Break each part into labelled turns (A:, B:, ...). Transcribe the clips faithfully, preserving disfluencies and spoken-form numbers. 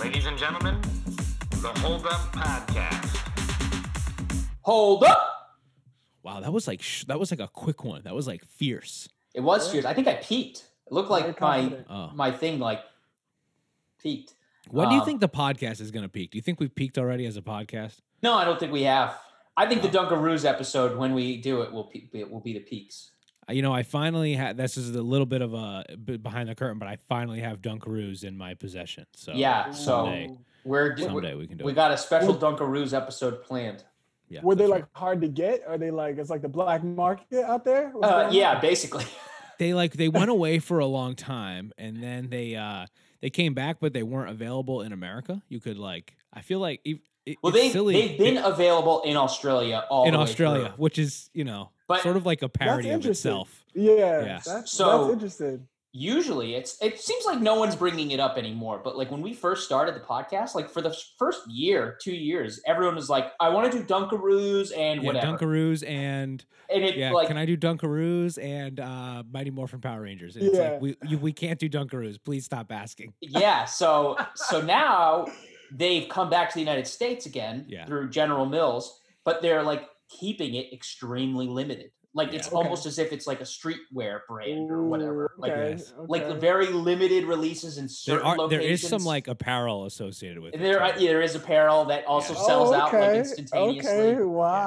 A: Ladies and gentlemen, the Hold Up Podcast.
B: Hold up!
C: Wow, that was like sh- that was like a quick one. That was like fierce.
B: It was
D: Yeah.
B: fierce. I think I peaked. It looked
D: Very
B: like my
D: confident.
C: Oh.
B: my thing like peaked.
C: When do you
B: Um,
C: think the podcast is going to peak? Do you think we've peaked already as a podcast?
B: No, I don't think we have. I think
C: Oh.
B: the Dunkaroos episode, when we do it, will pe- be, will be the peaks.
C: Uh, You know, I finally had. This is a little bit of a bit behind the curtain, but I finally have Dunkaroos in my possession. So
B: Yeah, so
C: someday,
B: we're do-
C: someday we can do
B: we
C: it.
B: got a special
D: Well-
B: Dunkaroos episode planned.
C: Yeah,
D: Were they
C: that's
D: like
C: right.
D: hard to get? Are they like it's like the black market out there? What's
B: Uh,
D: going
B: yeah,
D: on?
B: basically.
C: They like they went away for a long time, and then they uh they came back, but they weren't available in America. You could like, I feel like it, it,
B: Well,
C: it's
B: they
C: silly.
B: they've been
C: It-
B: available in Australia all
C: in
B: the way
C: Australia,
B: through.
C: which is you know
B: But-
C: sort of like a parody of
D: interesting.
C: itself.
D: Yeah,
C: Yeah.
D: That's,
B: So-
D: that's interesting.
B: Usually, it's it seems like no one's bringing it up anymore. But like when we first started the podcast, like for the first year, two years, everyone was like, "I want to do Dunkaroos and
C: Yeah,
B: whatever."
C: Dunkaroos and
B: and it
C: yeah,
B: like
C: can I do Dunkaroos and uh, Mighty Morphin Power Rangers? And it's
D: Yeah.
C: like we you, we can't do Dunkaroos. Please stop asking.
B: yeah. So so now they've come back to the United States again
C: Yeah.
B: through General Mills, but they're like keeping it extremely limited. Like it's
C: Yeah.
D: Okay.
B: almost as if it's like a streetwear brand or whatever.
D: Ooh,
B: Like
D: okay,
C: yes.
B: like
D: okay.
B: very limited releases in
C: There
B: certain
C: are
B: locations.
C: there is some like apparel associated with it.
B: there,
C: too.
B: yeah, there is apparel that also
C: Yeah.
B: sells
D: Oh,
B: out like
D: okay,
B: instantaneously.
D: Okay,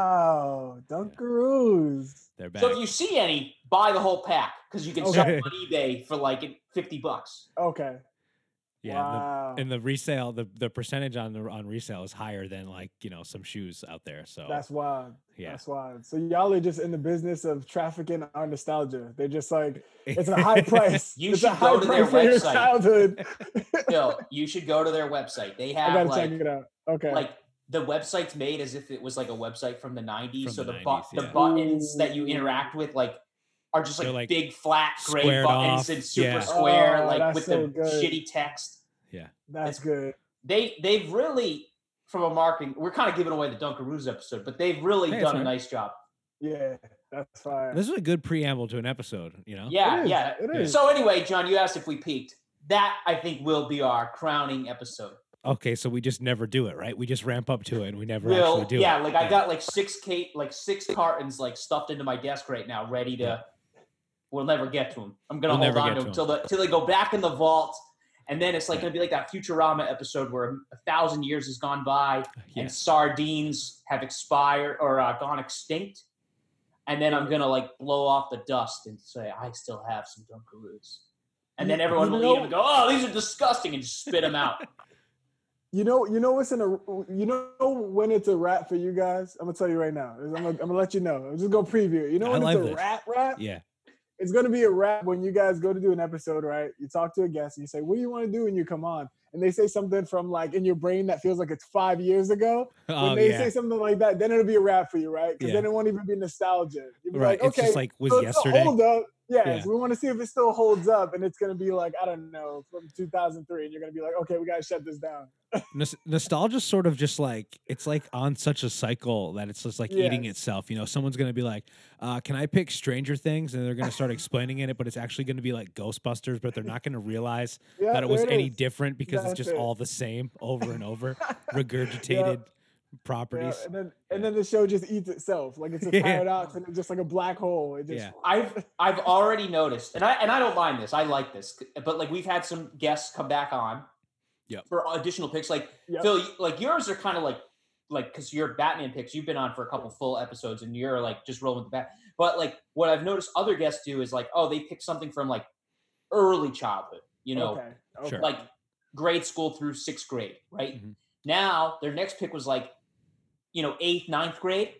D: wow, Dunkaroos.
C: They're back.
B: So if you see any, buy the whole pack because you can
D: Okay.
B: sell them on eBay for like fifty bucks.
D: Okay,
C: yeah,
D: wow.
C: and the, and the resale the, the percentage on the on resale is higher than like you know some shoes out there. So
D: That's wild.
C: yeah,
D: That's wild. So y'all are just in the business of trafficking our nostalgia. They're just like it's a high price.
B: You
D: it's
B: should
D: a high
B: go to their
D: price for your
B: website.
D: childhood.
B: Bill, you should go to their website. They
D: I
B: have
D: gotta
B: like
D: check it out. Okay.
B: like the website's made as if it was like a website from the nineties.
C: From
B: So
C: the
B: the bu-
C: nineties,
B: the
C: yeah.
B: buttons that you interact with like are just like,
C: They're, like,
B: big flat gray
C: squared
B: buttons
C: off.
B: and super
C: Yeah.
B: square,
D: Oh,
B: like
D: that's
B: with
D: so
B: the
D: good.
B: shitty text.
D: That's
B: it's-
D: good.
B: They they've really from a marketing. We're kind of giving away the Dunkaroos episode, but they've really
C: Hey, it's
B: done a
C: all right.
B: nice job.
D: Yeah, that's fire.
C: this is a good preamble to an episode. You know,
B: Yeah,
D: It is,
B: yeah.
D: it is.
B: So anyway, John, you asked if we peaked. That I think will be our crowning episode.
C: okay, so we just never do it, right? We just ramp up to it and we never
B: Will
C: actually do
B: yeah,
C: it.
B: like I got like six Kate, like six cartons like stuffed into my desk right now, ready to.
C: Yeah.
B: We'll never get to them. I'm gonna
C: We'll
B: hold
C: never
B: on
C: get
B: to
C: to
B: them till the till they go back in the vault, and then it's like
C: Yeah.
B: gonna be like that Futurama episode where a thousand years has gone by
C: Yeah.
B: and sardines have expired or uh, gone extinct, and then I'm gonna like blow off the dust and say I still have some Dunkaroos, and then
D: You-
B: everyone
D: you
B: will eat
D: know-
B: them and go, oh, these are disgusting, and just spit them out.
D: You know, you know what's in a, you know when it's a wrap for you guys. I'm gonna tell you right now. I'm gonna, I'm gonna let you know. I'm just gonna preview it. You know
C: I
D: when
C: like
D: it's a
C: this.
D: wrap, wrap.
C: Yeah,
D: It's gonna be a wrap when you guys go to do an episode, right? You talk to a guest and you say, "What do you want to do?" when you come on, and they say something from like in your brain that feels like it's five years ago. When
C: oh
D: they
C: yeah,
D: say something like that, then it'll be a wrap for you, right? Because
C: Yeah.
D: then it won't even be nostalgia. You'll be
C: right.
D: like,
C: It's
D: okay,
C: just like was
D: so it's a
C: yesterday.
D: hold up. Yes,
C: Yeah.
D: we want to see if it still holds up, and it's gonna be like I don't know from two thousand three, and you're gonna be like, okay, we gotta shut this down.
C: Nos- nostalgia's sort of just like it's like on such a cycle that it's just like eating
D: Yes.
C: itself. You know, someone's gonna be like, uh, "Can I pick Stranger Things?" and they're gonna start explaining it, but it's actually gonna be like Ghostbusters, but they're not gonna realize
D: Yeah,
C: that it was
D: there
C: any
D: is.
C: different because
D: That's
C: it's just
D: it.
C: all the same over and over, regurgitated
D: Yeah,
C: properties.
D: and then and then the show just eats itself, like it's a
C: Yeah.
D: paradox, and it's just like a black hole. It just
C: Yeah.
B: I've I've already noticed, and I and I don't mind this. I like this, but like we've had some guests come back on,
C: Yep.
B: for additional picks. Like
D: Yep.
B: Phil, you- like yours are kind of like like because your Batman picks, you've been on for a couple full episodes, and you're like just rolling with the bat. But like what I've noticed other guests do is like, oh, they pick something from like early childhood, you know,
D: okay, okay.
C: Sure.
B: like grade school through sixth grade, right?
C: Mhm.
B: Now their next pick was like, you know, eighth, ninth grade.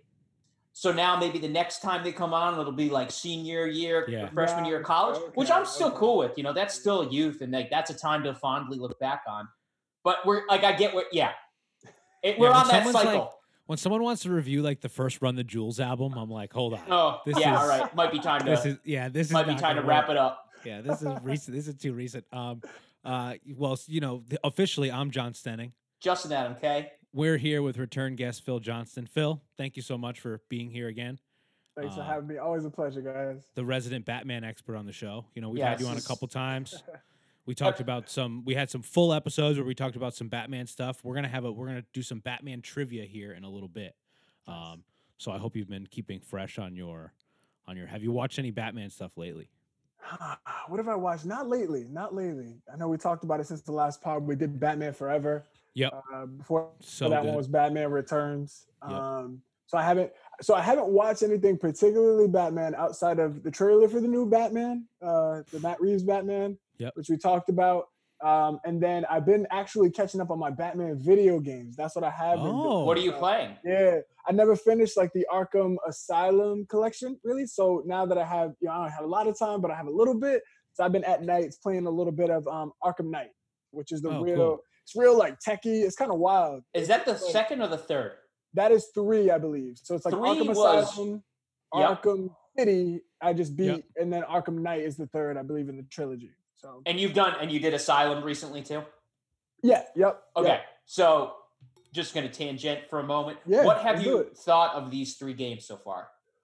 B: So now maybe the next time they come on, it'll be like senior year,
C: Yeah.
B: freshman year of
D: Yeah,
B: college, which
D: okay,
B: I'm still
D: okay.
B: cool with. You know, that's still youth, and like that's a time to fondly look back on. But we're like, I get what, yeah, it, we're
C: when
B: on that
C: someone's like-
B: cycle.
C: When someone wants to review like the first Run the Jewels album, I'm like, hold on,
B: oh,
C: this
B: yeah,
C: is-
B: all right, might be time to
C: this is yeah, this is
B: might be
C: not
B: time to
C: gonna
B: wrap
C: work.
B: it up.
C: Yeah, this is recent. This is too recent. Um, uh, well, you know, th- officially, I'm John Stenning.
B: Justin Adam, okay?
C: We're here with return guest Phil Johnston. Phil, thank you so much for being here again.
D: Thanks for
C: Uh,
D: having me. Always a pleasure, guys.
C: The resident Batman expert on the show. You know, we've
B: Yeah,
C: had you on a
B: this is-
C: couple times. We talked about some. We had some full episodes where we talked about some Batman stuff. We're gonna have a. We're gonna do some Batman trivia here in a little bit. Um, so I hope you've been keeping fresh on your, on your. Have you watched any Batman stuff lately?
D: What have I watched? Not lately. Not lately. I know we talked about it since the last pod. We did Batman Forever.
C: Yep.
D: Uh, before
C: So
D: that
C: good.
D: one was Batman Returns.
C: Yep.
D: Um, so I haven't. So I haven't watched anything particularly Batman outside of the trailer for the new Batman, uh, the Matt Reeves Batman,
C: Yep.
D: which we talked about. Um, and then I've been actually catching up on my Batman video games. That's what I have been doing.
C: Oh.
B: What are you
D: Uh,
B: playing?
D: Yeah, I never finished like the Arkham Asylum collection, really. So now that I have, you know, I don't have a lot of time, but I have a little bit. So I've been at nights playing a little bit of um, Arkham Knight, which is the
C: Oh,
D: real.
C: cool.
D: It's real like techie. It's kind of wild.
B: Is that the
D: It's like-
B: second or the third?
D: That is three, I believe. So it's like
B: Three
D: Arkham
B: was-
D: Asylum,
B: Yep.
D: Arkham City. I just beat,
C: Yep.
D: and then Arkham Knight is the third, I believe, in the trilogy. So
B: And you've done, and you did Asylum recently too?
D: yeah, yep.
B: Okay,
D: yep.
B: so just going to tangent for a moment.
D: Yeah,
B: what have
D: let's do
B: you
D: it.
B: thought of these three games so far?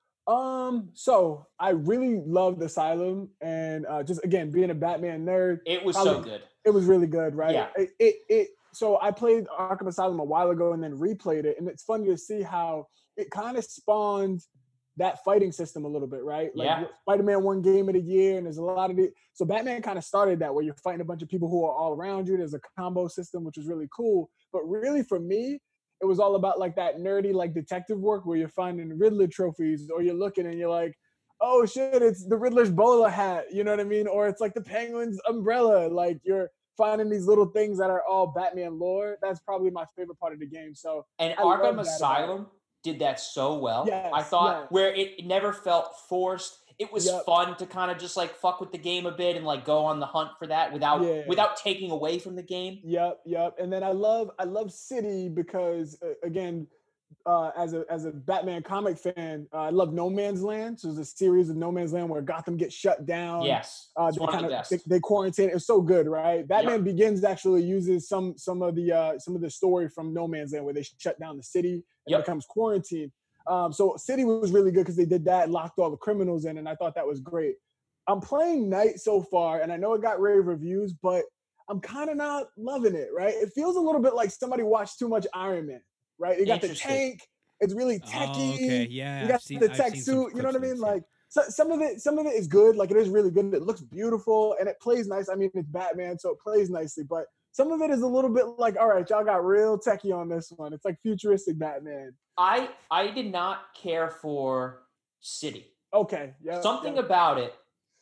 D: Um, so I really loved Asylum, and uh, just again being a Batman nerd,
B: It was so
D: Probably-
B: good.
D: it was really good, right?
B: Yeah.
D: It, it it so I played Arkham Asylum a while ago and then replayed it, and it's funny to see how it kind of spawned that fighting system a little bit, right? Like
B: Yeah.
D: Spider-Man one game of the year, and there's a lot of it. So Batman kind of started that where you're fighting a bunch of people who are all around you. There's a combo system, which was really cool. But really for me, it was all about like that nerdy like detective work where you're finding Riddler trophies, or you're looking and you're like, oh shit, it's the Riddler's bowler hat, you know what I mean? Or it's like the Penguin's umbrella. Like you're finding these little things that are all Batman lore. That's probably my favorite part of the game. So
B: And
D: I love
B: Arkham
D: that about it.
B: Asylum did that so well. I
D: Yes,
B: thought
D: yes.
B: where it never felt forced. It was
D: Yep.
B: fun to kind of just like fuck with the game a bit and like go on the hunt for that without
D: Yeah.
B: without taking away from the game.
D: Yep, yep. And then I love I love City because uh, again, uh, as a as a Batman comic fan, uh, I love No Man's Land. So there's a series of No Man's Land where Gotham gets shut down.
B: Yes,
D: Uh,
B: it's
D: they
B: one
D: kind
B: of the
D: of
B: best.
D: they, they quarantine. It's so good, right? Batman Begins actually uses some some of the uh, some of the story from No Man's Land where they shut down the city and
B: Yep.
D: it becomes quarantine. Um, so City was really good because they did that, locked all the criminals in, and I thought that was great. I'm playing Night so far, and I know it got rave reviews, but I'm kind of not loving it, right? It feels a little bit like somebody watched too much Iron Man, right? You got the
B: Interesting.
D: tank, it's really
C: Oh,
D: techie.
C: okay. Yeah.
D: You
C: I've
D: got
C: seen-
D: the
C: I've
D: tech
C: seen some
D: suit, you know what I
C: clips
D: mean?
C: of this, yeah.
D: Like so, some of it, some of it is good. Like it is really good. It looks beautiful and it plays nice. I mean, it's Batman, so it plays nicely. But some of it is a little bit like, all right, y'all got real techie on this one. It's like futuristic Batman.
B: I I did not care for City.
D: Okay, yeah.
B: Something
D: yeah.
B: about it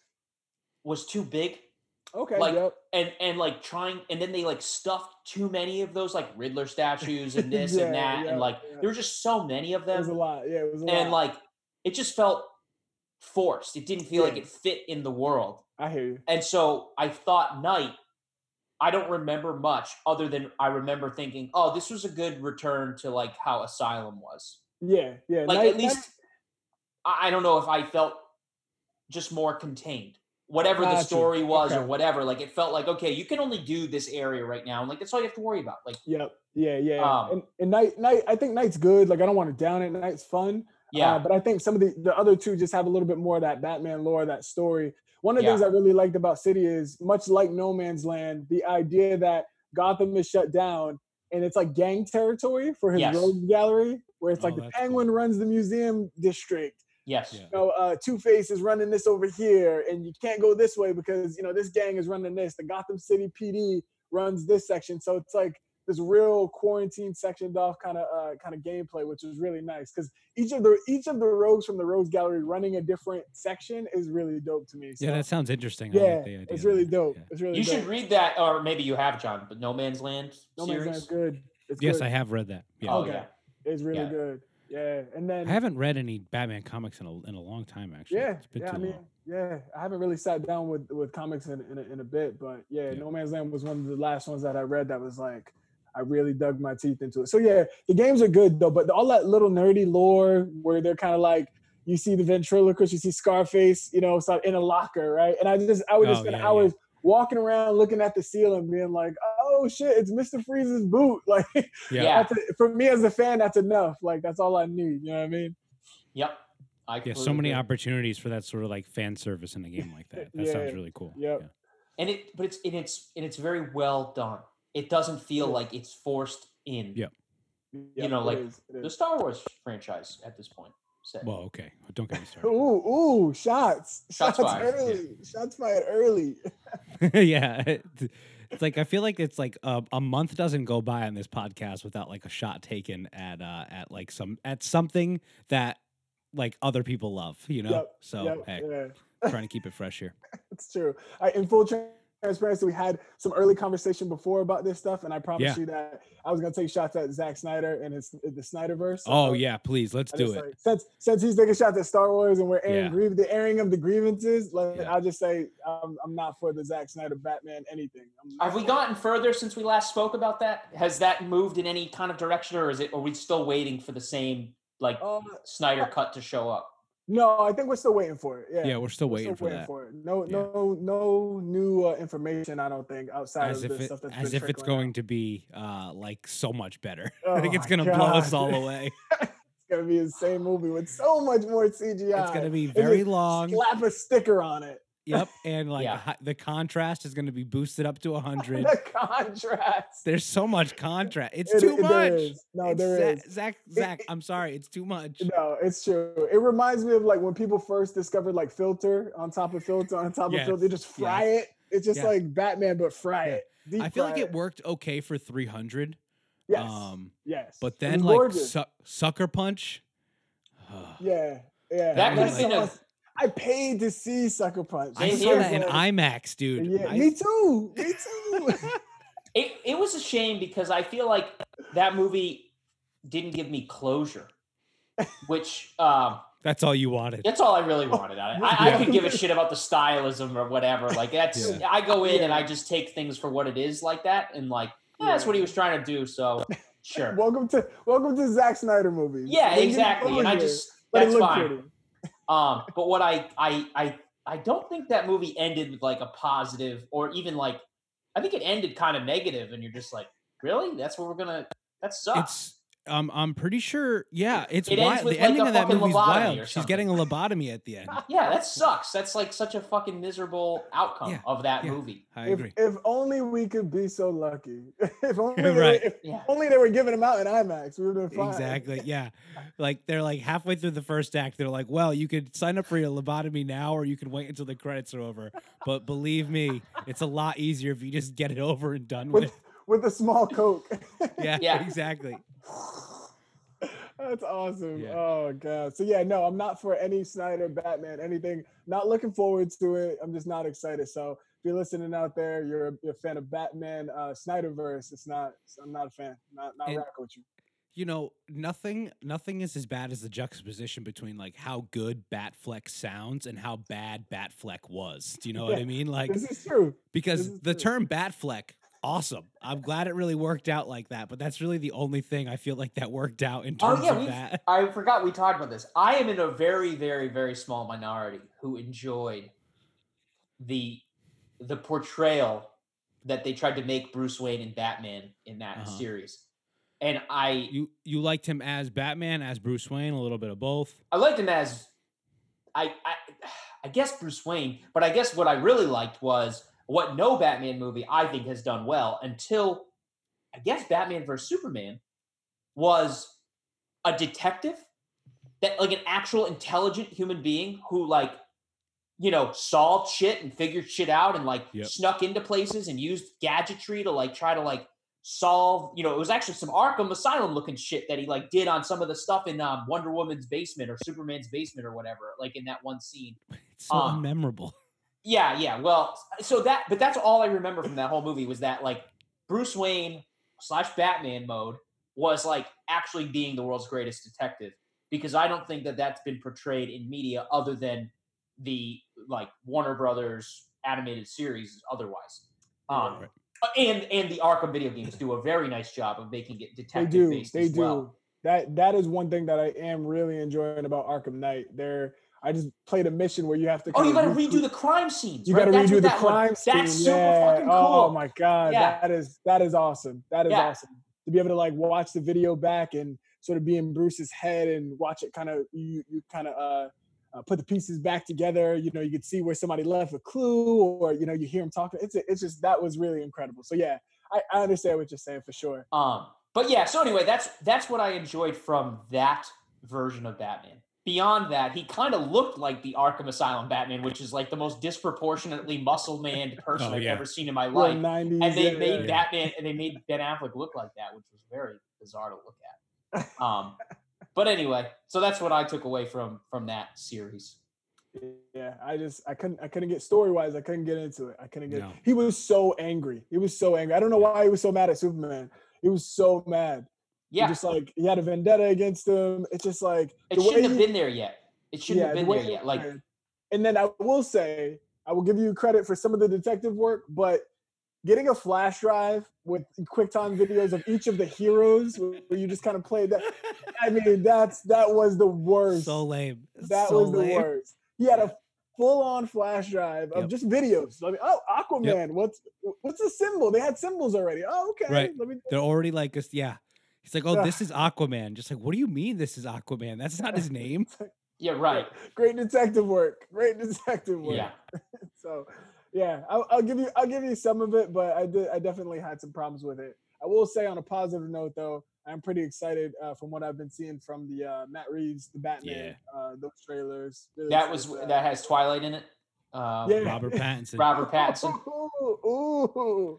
B: was too big.
D: okay,
B: like-
D: yep.
B: and and like trying and then they like stuffed too many of those like Riddler statues and this
D: Yeah,
B: and that
D: yeah,
B: and like
D: yeah.
B: there were just so many of
D: It was a
B: them
D: lot. Yeah, it was a
B: and
D: lot.
B: like it just felt forced. It didn't feel like
D: Yeah.
B: it fit in the world.
D: I hear you.
B: And so I thought Night, I don't remember much other than I remember thinking, oh, this was a good return to like how Asylum was.
D: Yeah, yeah.
B: Like
D: Night-
B: at least I I don't know if I felt just more contained. Whatever the
D: Got you.
B: story was or
D: Okay.
B: whatever, like it felt like, okay, you can only do this area right now. And like that's all you have to worry about. Like,
D: Yep. Yeah, yeah.
B: Um,
D: and, and night, night. I think night's good. Like I don't want to down it. Night's fun.
B: yeah.
D: Uh, but I think some of the the other two just have a little bit more of that Batman lore, that story. One of the
B: Yeah.
D: things I really liked about City is much like No Man's Land, the idea that Gotham is shut down and it's like gang territory for his
B: Yes.
D: rogues gallery, where it's
C: Oh,
D: like the
C: that's cool.
D: Penguin runs the museum district.
B: yes.
C: Yeah.
D: You know, uh, Two Face is running this over here, and you can't go this way because you know this gang is running this. The Gotham City P D runs this section, so it's like this real quarantine sectioned off kind of uh, kind of gameplay, which is really nice because each of the each of the rogues from the Rogues Gallery running a different section is really dope to me. So,
C: Yeah, that sounds interesting. I
D: yeah,
C: like the idea
D: it's
C: of
D: really
C: that.
D: dope.
C: Yeah.
D: It's really
B: You
D: dope.
B: should read that, or maybe you have, John, but No Man's Land
D: No Man's
B: series.
D: Land's good. It's
C: Yes,
D: good.
C: I have read that. Yeah.
B: Oh,
D: Okay.
B: yeah.
D: It's really
B: Yeah.
D: good. Yeah, and then
C: I haven't read any Batman comics in a in a long time. Actually,
D: Yeah,
C: it's been
D: yeah.
C: too
D: I mean,
C: long.
D: yeah. I haven't really sat down with with comics in in a, in a bit, but yeah,
C: Yeah.
D: No Man's Land was one of the last ones that I read that was like I really dug my teeth into it. So yeah, the games are good though, but all that little nerdy lore where they're kind of like you see the ventriloquist, you see Scarface, you know, so in a locker, right? And I just I would just
C: Oh,
D: spend
C: yeah, yeah.
D: hours walking around looking at the ceiling, being like, oh shit, it's Mister Freeze's boot. Like
C: Yeah.
B: Yeah.
D: that's a, for me as a fan, that's enough. Like that's all I need. You know what I mean?
B: Yep. I
C: Yeah, so
B: completely
C: many
B: agree.
C: opportunities for that sort of like fan service in a game like that. That sounds
D: Yeah.
C: really cool.
D: Yep.
C: Yeah.
B: and it but it's and it's and it's very well done. It doesn't feel
D: Yeah.
B: like it's forced in.
C: Yep.
D: Yep,
B: know,
D: it
B: like,
D: is, it
B: The
D: is.
B: Star Wars franchise at this point. Say.
C: Well, okay. Don't get me started.
D: Ooh, ooh, shots.
B: Shots
D: Shots,
B: fired,
D: early. Shots fired early.
C: Yeah. It- It's like I feel like it's like a, a month doesn't go by on this podcast without like a shot taken at uh at like some at something that like other people love, you know?
D: Yep,
C: so
D: yep,
C: hey,
D: yeah.
C: trying to keep it fresh here.
D: It's true. I, in full transparency, we had some early conversation before about this stuff, and I promise
C: Yeah.
D: you that I was gonna take shots at Zack Snyder and his the Snyderverse.
C: Oh
D: So
C: yeah, please let's
D: I
C: do
D: just,
C: it.
D: like, since since he's taking shots at Star Wars and we're airing
C: Yeah.
D: grieve, the airing of the grievances, like,
C: Yeah.
D: I'll just say um, I'm not for the Zack Snyder Batman anything. I'm not
B: Have we
D: for it.
B: gotten further since we last spoke about that? Has that moved in any kind of direction, or is it? Are we still waiting for the same like
D: Uh,
B: Snyder cut to show up?
D: no, I think we're still waiting for it. Yeah,
C: Yeah, we're still
D: we're
C: waiting for
D: waiting
C: that.
D: for it. No,
C: Yeah.
D: no, no new uh, information. I don't think outside
C: As
D: of
C: if
D: the
C: it,
D: stuff that's
C: as
D: been
C: if it's
D: trickling
C: going
D: out.
C: to be uh like so much better.
D: Oh
C: I think it's
D: my
C: gonna blow us
D: God.
C: all away.
D: It's gonna be the same movie with so much more C G I.
C: It's gonna be
D: And
C: very
D: just
C: long.
D: Slap a sticker on it.
C: Yep, and like
B: Yeah.
C: hi- the contrast is going to be boosted up to a hundred.
D: The contrast.
C: There's so much contrast. It's
D: It-
C: too
D: it-
C: much.
D: there is. No,
C: It's
D: there
C: Za-
D: is.
C: Zach, Zach, I'm sorry, it's too much.
D: No, it's true. It reminds me of like when people first discovered like filter on top of filter on top
C: Yes,
D: of filter. They just fry it. It's just
C: Yeah.
D: like Batman, but fry
C: Yeah.
D: it. Deep
C: I feel like
D: fry
C: it worked okay for three hundred.
D: Yes.
C: Um,
D: yes.
C: but
D: It
C: then
D: was
C: like
D: gorgeous.
C: su- Sucker Punch.
D: yeah, yeah.
B: That
C: could
D: That's
C: have
B: been
D: so-
B: a-
D: I paid to see Sucker Punch.
C: I
B: Same
C: saw
B: here.
C: that in
D: Like,
C: IMAX, dude.
D: yeah,
C: I-
D: me too. Me too.
B: It it was a shame because I feel like that movie didn't give me closure, which um,
C: that's all you wanted.
B: that's all I really wanted. I, I,
C: Yeah.
B: I could give a shit about the stylism or whatever. Like that's
C: Yeah.
B: I go in and
D: Yeah.
B: I just take things for what it is like that, and like yeah, that's what he was trying to do. So sure,
D: welcome to welcome to Zack Snyder movies.
B: yeah,
D: They give
B: exactly. And I
D: closure,
B: just
D: but it
B: that's
D: looked
B: fine.
D: pretty.
B: Um, but what I I I I don't think that movie ended with like a positive or even like I think it ended kind of negative, and you're just like, really? That's what we're gonna. That sucks.
C: It's um, I'm pretty sure. Yeah, it's
B: It ends
C: wild.
B: with,
C: The
B: like,
C: ending
B: a
C: of that
B: fucking
C: movie's
B: lobotomy
C: wild.
B: or
C: She's getting a lobotomy at the end.
B: yeah, that sucks. That's like such a fucking miserable outcome
C: Yeah,
B: of that
C: yeah.
B: movie.
C: I
D: If,
C: agree.
D: if only we could be so lucky. If only, they were-
C: Right.
D: if
B: Yeah.
D: only they were giving them out in IMAX, we would have been fine.
C: Exactly. Yeah. Like they're like halfway through the first act, they're like, well, you could sign up for your lobotomy now or you can wait until the credits are over. But believe me, it's a lot easier if you just get it over and done with.
D: With with a small Coke.
C: Yeah,
B: Yeah.
C: exactly.
D: That's awesome.
C: Yeah.
D: Oh god. So yeah, no, I'm not for any Snyder Batman, anything. Not looking forward to it. I'm just not excited. So if you're listening out there, you're a, you're a fan of Batman, uh Snyderverse. It's not. I'm not a fan. Not not
C: And-
D: rocking with you.
C: You know, nothing nothing is as bad as the juxtaposition between like how good Batfleck sounds and how bad Batfleck was. Do you know what I
D: Yeah.
C: mean? Like
D: This is true.
C: because
D: is
C: the
D: true.
C: term Batfleck, awesome. I'm glad it really worked out like that, but that's really the only thing I feel like that worked out in
B: Oh
C: terms
B: yeah,
C: of
B: we.
C: that.
B: I forgot we talked about this. I am in a very, very, very small minority who enjoyed the the portrayal that they tried to make Bruce Wayne and Batman in that
C: Uh-huh.
B: series, and I
C: You you liked him as Batman, as Bruce Wayne, a little bit of both.
B: I liked him as I, I I guess Bruce Wayne, but I guess what I really liked was what no Batman movie I think has done well until I guess Batman versus Superman was a detective that like an actual intelligent human being who like you know solved shit and figured shit out and like
C: Yep.
B: snuck into places and used gadgetry to like try to like solve, you know, it was actually some Arkham Asylum looking shit that he like did on some of the stuff in um, Wonder Woman's basement or Superman's basement or whatever, like in that one scene.
C: It's so
B: Um,
C: unmemorable.
B: Yeah, yeah. Well, so that, but that's all I remember from that whole movie was that like Bruce Wayne slash Batman mode was like actually being the world's greatest detective, because I don't think that that's been portrayed in media other than the like Warner Brothers animated series otherwise. Um,
C: Right.
B: and and the Arkham video games do a very nice job of making it
D: They
B: detective
D: do.
B: based
D: They
B: as
D: do.
B: well.
D: That that is one thing that I am really enjoying about Arkham Knight. There, I just played a mission where you have to.
B: Oh, you got
D: kinda
B: to redo
D: recre-
B: the crime scenes.
D: You
B: right?
D: got to
B: That's
D: redo
B: what
D: the
B: that one-
D: crime scene.
B: That's super
D: yeah.
B: fucking cool.
D: Oh my god,
B: Yeah.
D: that is that is awesome. That is
B: Yeah.
D: awesome to be able to like watch the video back and sort of be in Bruce's head and watch it kind of you you kind of uh uh, put the pieces back together. You know, you could see where somebody left a clue, or you know, you hear him talking. It's it's just that was really incredible. So yeah, I, I understand what you're saying for sure.
B: Um, but yeah, so anyway, that's that's what I enjoyed from that version of Batman. Beyond that, he kind of looked like the Arkham Asylum Batman, which is like the most disproportionately muscle-manned person
C: Oh,
B: I've
C: yeah.
B: ever seen in my
D: Yeah,
B: life.
D: nineties,
B: And they
D: yeah,
B: made
D: yeah.
B: Batman and they made Ben Affleck look like that, which was very bizarre to look at. Um, but anyway, so that's what I took away from from that series.
D: Yeah, I just I couldn't I couldn't get story wise. I couldn't get into it. I couldn't get.
C: No.
D: He was so angry. He was so angry. I don't know why he was so mad at Superman. He was so mad. He
B: Yeah,
D: just like he had a vendetta against him. It's just like
B: it
D: the way
B: shouldn't have
D: he-
B: been there yet. It shouldn't
D: yeah,
B: have
D: the
B: been
D: way
B: there
D: it
B: yet. Like,
D: went. And then I will say I will give you credit for some of the detective work, but getting a flash drive with QuickTime videos of each of the heroes where you just kind of played that. I mean, that's that was the worst.
C: So lame.
D: That
C: so
D: was the
C: lame.
D: worst. He had a full-on flash drive of
C: Yep.
D: just videos. I mean, oh, Aquaman. What's what's the symbol? They had symbols already. Oh, okay.
C: Right.
D: Let me.
C: They're already like us. Yeah. He's like, oh,
D: Ugh.
C: this is Aquaman. Just like, what do you mean this is Aquaman? That's not his name.
B: yeah, right.
D: Great detective work. Great detective work.
B: Yeah.
D: So, yeah, I'll, I'll give you I'll give you some of it, but I did I definitely had some problems with it. I will say on a positive note though, I'm pretty excited uh, from what I've been seeing from the uh, Matt Reeves, the Batman, uh, those trailers. Really
B: That was
D: excited for
B: that has Twilight in it. Um,
D: Yeah.
C: Robert Pattinson.
B: Robert Pattinson.
D: Ooh, ooh,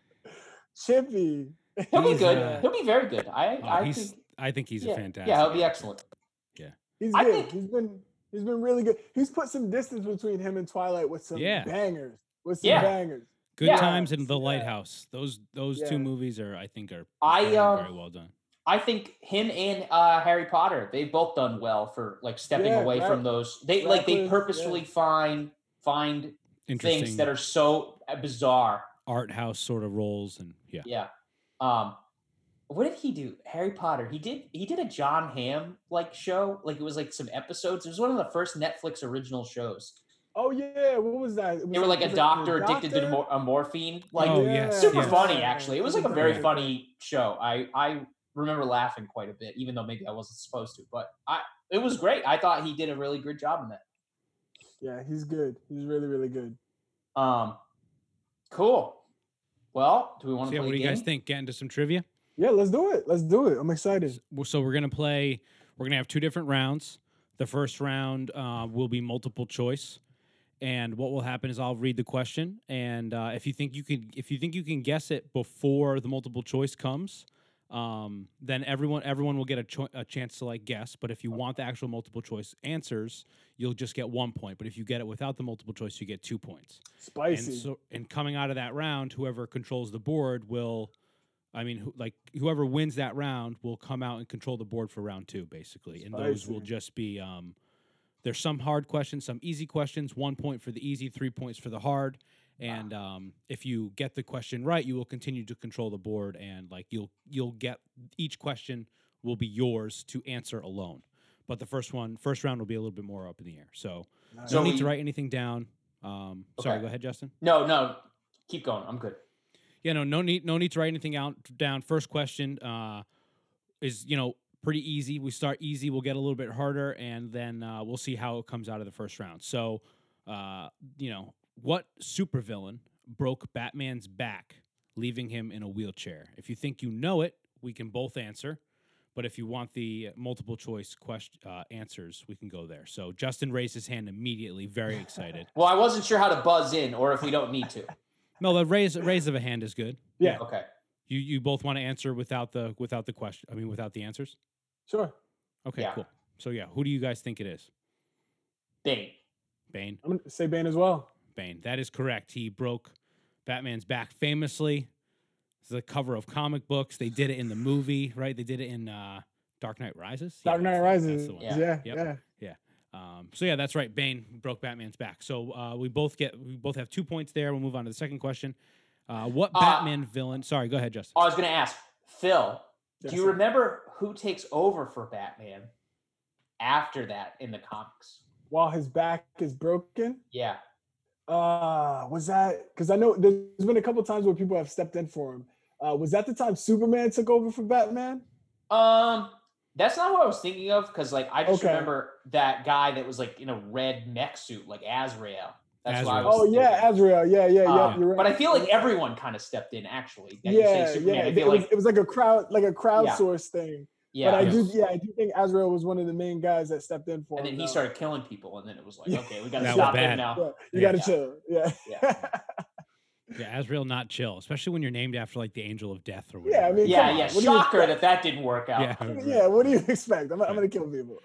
D: Chippy.
B: He'll be
C: He's,
B: good.
C: uh,
B: He'll be very good. I
C: Oh,
B: I
C: he's,
B: think
C: I think he's
B: yeah,
C: a fantastic.
B: yeah, he'll be
C: actor.
B: excellent.
D: He's
B: I
D: good.
B: think-
D: He's been he's been really good. He's put some distance between him and Twilight with some
C: Yeah.
D: bangers. With some
B: Yeah.
D: bangers.
C: Good
B: Yeah.
C: Times and The
D: Yeah.
C: Lighthouse. Those those two
D: Yeah.
C: movies are, I think, are
B: I,
C: very,
B: um,
C: very well done.
B: I think him and uh, Harry Potter, they've both done well for like stepping
D: Yeah,
B: away
D: right.
B: from those. They like they
D: Radcliffe,
B: purposefully
D: yeah.
B: find find
C: Interesting
B: things that are so bizarre.
C: art house sort of roles, and yeah,
B: Yeah. Um, what did he do? Harry Potter. He did. He did a John Hamm like show. Like it was like some episodes. It was one of the first Netflix original shows.
D: Oh yeah, what was that? It was
B: They were like a
D: was it
B: doctor
D: The
B: addicted to
D: Doctor?
B: mor- a morphine. Like
C: Oh, yes,
B: super
C: yes.
B: funny actually. It was like a very
D: Yeah.
B: funny show. I I remember laughing quite a bit, even though maybe I wasn't supposed to. But I it was great. I thought he did a really good job in that.
D: Yeah, he's good. He's really, really good.
B: Um, cool. Well, do we want
C: So
B: to
C: yeah,
B: play
C: what do
B: a
C: you guys
B: game?
C: think? Get into some trivia.
D: Yeah, let's do it. Let's do it. I'm excited.
C: Well, So we're gonna play. We're gonna have two different rounds. The first round uh, will be multiple choice, and what will happen is I'll read the question, and uh, if you think you can, if you think you can guess it before the multiple choice comes, um, then everyone everyone will get a, cho- a chance to like guess. But if you want the actual multiple choice answers, you'll just get one point. But if you get it without the multiple choice, you get two points.
D: Spicy.
C: And so, and coming out of that round, whoever controls the board will, I mean, who, like whoever wins that round will come out and control the board for round two, basically. And those will
D: Spicy.
C: just be, um, there's some hard questions, some easy questions. One point for the easy, three points for the hard. And um, if you get the question right, you will continue to control the board, and like you'll you'll get each question will be yours to answer alone. But the first one, first round will be a little bit more up in the air. So
D: Nice.
C: no
B: So
C: need
B: we-
C: to write anything down. Um, Sorry,
B: Okay.
C: go ahead, Justin.
B: No, no. Keep going. I'm good.
C: Yeah, no, no need, no need to write anything out down. First question uh, is, you know, pretty easy. We start easy, we'll get a little bit harder, and then uh, we'll see how it comes out of the first round. So, uh, you know, what supervillain broke Batman's back, leaving him in a wheelchair? If you think you know it, we can both answer. But if you want the multiple choice question uh, answers, we can go there. So Justin raised his hand immediately, very excited.
B: Well, I wasn't sure how to buzz in, or if we don't need to.
C: No, the raise raise of a hand is good.
D: Yeah,
B: Okay.
C: You you both want to answer without the without the question. I mean, without the answers.
D: sure.
C: Okay,
B: Yeah.
C: cool. So yeah, who do you guys think it is?
B: Bane.
C: Bane.
D: I'm gonna say Bane as well.
C: Bane. That is correct. He broke Batman's back famously. It's the cover of comic books. They did it in the movie, right? They did it in uh, Dark Knight Rises.
D: Dark
C: Yeah,
D: Knight
C: that's-
D: Rises.
C: that's the one.
B: Yeah.
D: Yeah,
C: Yep.
D: yeah.
C: Um, so yeah, that's right. Bane broke Batman's back. So uh, we both get we both have two points there. We'll move on to the second question. Uh, what
B: Uh,
C: Batman villain? Sorry, go ahead, Justin.
B: I was going to ask Phil.
D: Yes,
B: do you
D: sir.
B: remember who takes over for Batman after that in the comics?
D: While his back is broken.
B: Yeah.
D: Uh, was that because I know there's been a couple times where people have stepped in for him. Uh, was that the time Superman took over for Batman?
B: Um, That's not what I was thinking of because, like, I just
D: Okay.
B: remember that guy that was like in a red mech suit, like Azrael. That's what I
C: Azrael.
B: was
D: Oh yeah,
B: thinking.
D: Azrael. Yeah, yeah,
B: Um,
D: yeah. You're right.
B: But I feel like
D: You're right.
B: everyone kind of stepped in. Actually, that you
D: Yeah,
B: say Superman.
D: yeah.
B: I
D: It
B: feel
D: was,
B: like
D: it was like a crowd, like a crowdsourced thing.
B: yeah.
D: But I
C: Yeah.
D: do, yeah, I do think Azrael was one of the main guys that stepped in for
B: And
D: him.
B: then he
D: though.
B: started killing people, and then it was like,
D: Yeah.
B: okay, we got to
C: That was
B: stop
C: bad.
B: him now.
D: Yeah, you
C: Yeah.
D: gotta
B: Yeah.
D: chill. Yeah.
B: Yeah.
C: Yeah, Azrael not chill, especially when you're named after like the angel of death or
D: Yeah, I
C: whatever.
D: mean,
B: Yeah,
D: come
B: yeah.
D: on, what do you
B: Shocker
D: expect?
B: that that didn't work out.
C: Yeah. right.
D: Yeah, what do you expect? I'm, I'm
C: Yeah.
D: gonna kill people.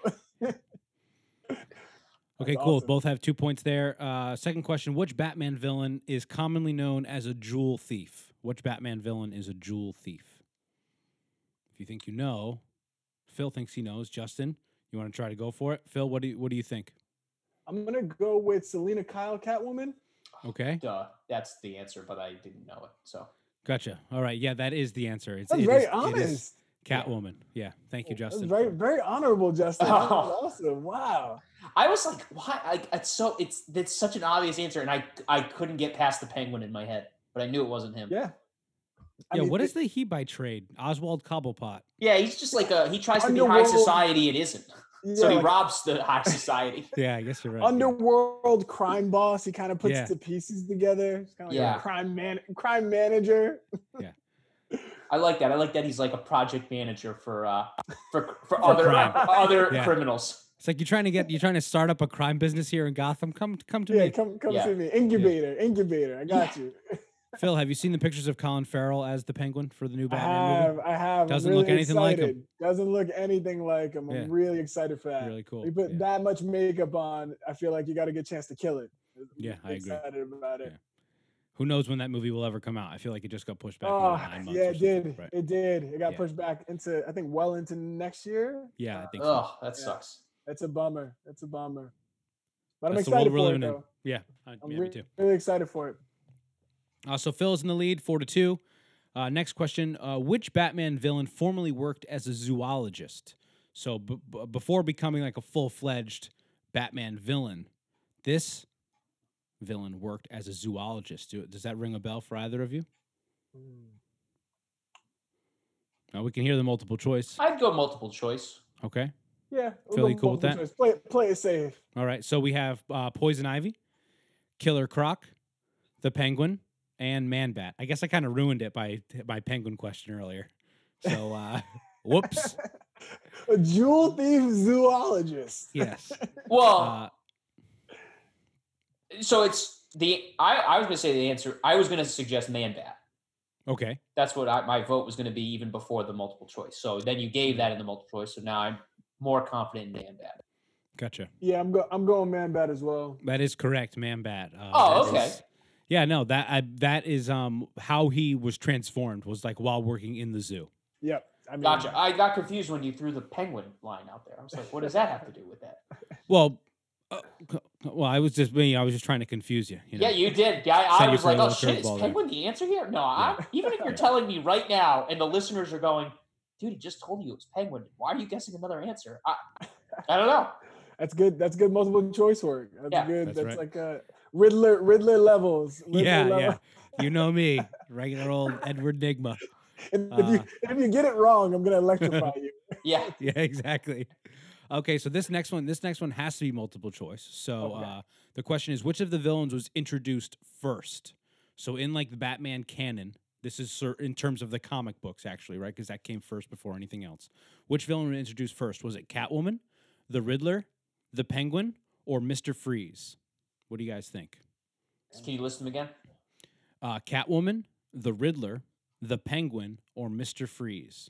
C: Okay,
D: That's
C: cool.
D: awesome.
C: Both have two points there. Uh, second question: which Batman villain is commonly known as a jewel thief? Which Batman villain is a jewel thief? If you think you know, Phil thinks he knows. Justin, you want to try to go for it? Phil, what do you, what do you think?
D: I'm gonna go with Selena Kyle, Catwoman.
C: Okay,
B: Duh, that's the answer, but I didn't know it. So
C: gotcha. All right, yeah, that is the answer. It's
D: That's
C: it
D: very
C: is-
D: honest.
C: It is Catwoman. Yeah, thank you,
D: That's
C: Justin.
D: very, very honorable, Justin. That was
B: Oh.
D: awesome. Wow.
B: I was like, why? Like, it's so it's it's such an obvious answer, and I I couldn't get past the Penguin in my head, but I knew it wasn't him.
D: Yeah. I
C: yeah,
D: mean,
C: what
D: it-
C: is the he by trade? Oswald Cobblepot.
B: Yeah, he's just like a he tries to be high
D: Underworld-
B: society. It isn't.
D: yeah,
B: So he
D: like
B: robs the high society.
C: Yeah, I guess you're right. yeah.
D: underworld crime boss? He kind of puts
C: Yeah.
D: the pieces together. He's kind of like
B: Yeah.
D: a crime man, crime manager.
B: I like that. I like that he's like a project manager for uh for for,
C: For
B: other
C: crime.
B: other
C: Yeah.
B: criminals.
C: It's like you're trying to get you're trying to start up a crime business here in Gotham. Come come to
D: Yeah,
C: me.
D: come come
B: Yeah.
D: see me. Incubator, incubator. I got you.
C: Phil, have you seen the pictures of Colin Farrell as the Penguin for the new
D: I
C: Batman
D: have,
C: movie?
D: I have. I'm
C: Doesn't
D: really
C: look anything like him.
D: excited. Doesn't look anything like him. I'm
C: Yeah.
D: really excited for that.
C: Really cool.
D: You put
C: yeah.
D: that much makeup on, I feel like you got a good chance to kill it. I'm
C: Yeah, I agree.
D: Excited about it.
C: Yeah. Who knows when that movie will ever come out? I feel like it just got pushed back.
D: Oh,
C: another nine months
D: yeah,
C: or
D: it
C: something,
D: did.
C: Right.
D: It did. It got
C: Yeah.
D: pushed back into, I think, well into next year.
C: Yeah, I think so.
B: Oh, that
D: Yeah.
B: sucks.
D: That's a bummer. That's a bummer. But I'm
C: That's the world
D: excited
C: we're
D: for it,
C: living in.
D: though.
C: Yeah, I,
D: I'm
C: yeah
D: re-
C: me too.
D: really excited for it.
C: Uh, so Phil's in the lead, four to two. Uh, next question: uh, which Batman villain formerly worked as a zoologist? So b- b- before becoming like a full-fledged Batman villain, this villain worked as a zoologist. Do, does that ring a bell for either of you? Now we can hear the multiple choice.
B: I'd go multiple choice.
C: Okay.
D: Yeah. we'll
C: Phil,
D: go
C: you cool with
D: multiple
C: that?
D: choice. Play, play it safe.
C: All right. So we have uh, Poison Ivy, Killer Croc, the Penguin, and Man Bat. I guess I kind of ruined it by my Penguin question earlier. So, uh, whoops.
D: A jewel thief zoologist.
C: Yes.
B: Well,
C: Uh,
B: so it's the I I was gonna say the answer. I was gonna suggest Man Bat.
C: okay.
B: That's what I, my vote was going to be even before the multiple choice. So then you gave that in the multiple choice. So now I'm more confident in Man Bat.
C: Gotcha.
D: Yeah, I'm go I'm going Man Bat as well.
C: That is correct, Man Bat. Uh,
B: Oh,
C: that
B: okay.
C: is- yeah, no, that I, that is um how he was transformed was like while working in the zoo.
D: Yep. I mean,
B: Gotcha. I got confused when you threw the penguin line out there. I was like, what does that have to do with that?
C: Well, uh, well, I was just I was just trying to confuse you. you know?
B: Yeah, you did. Yeah, I,
C: Send
B: I
C: you
B: was
C: for a
B: like, oh
C: little
B: shit, is
C: curveball there.
B: penguin the answer here? No, I, even if you're
C: Yeah.
B: telling me right now and the listeners are going, dude, he just told you it was penguin. Why are you guessing another answer? I, I don't know.
D: That's good. That's good multiple choice work. That's
B: Yeah.
D: good.
C: That's
D: That's,
C: right.
D: like a Riddler Riddler levels. Riddler
C: yeah,
D: level.
C: yeah. You know me, regular old Edward Nigma.
D: And if you
C: Uh,
D: if you get it wrong, I'm gonna electrify you.
B: Yeah.
C: Yeah, exactly. Okay, so this next one, this next one has to be multiple choice. So
D: Okay.
C: uh, the question is, which of the villains was introduced first? So in like the Batman canon, this is cer- in terms of the comic books, actually, right? Because that came first before anything else. Which villain was introduced first? Was it Catwoman, the Riddler, the Penguin, or Mister Freeze? What do you guys think?
B: Can you list them again?
C: Uh, Catwoman, the Riddler, the Penguin, or Mister Freeze?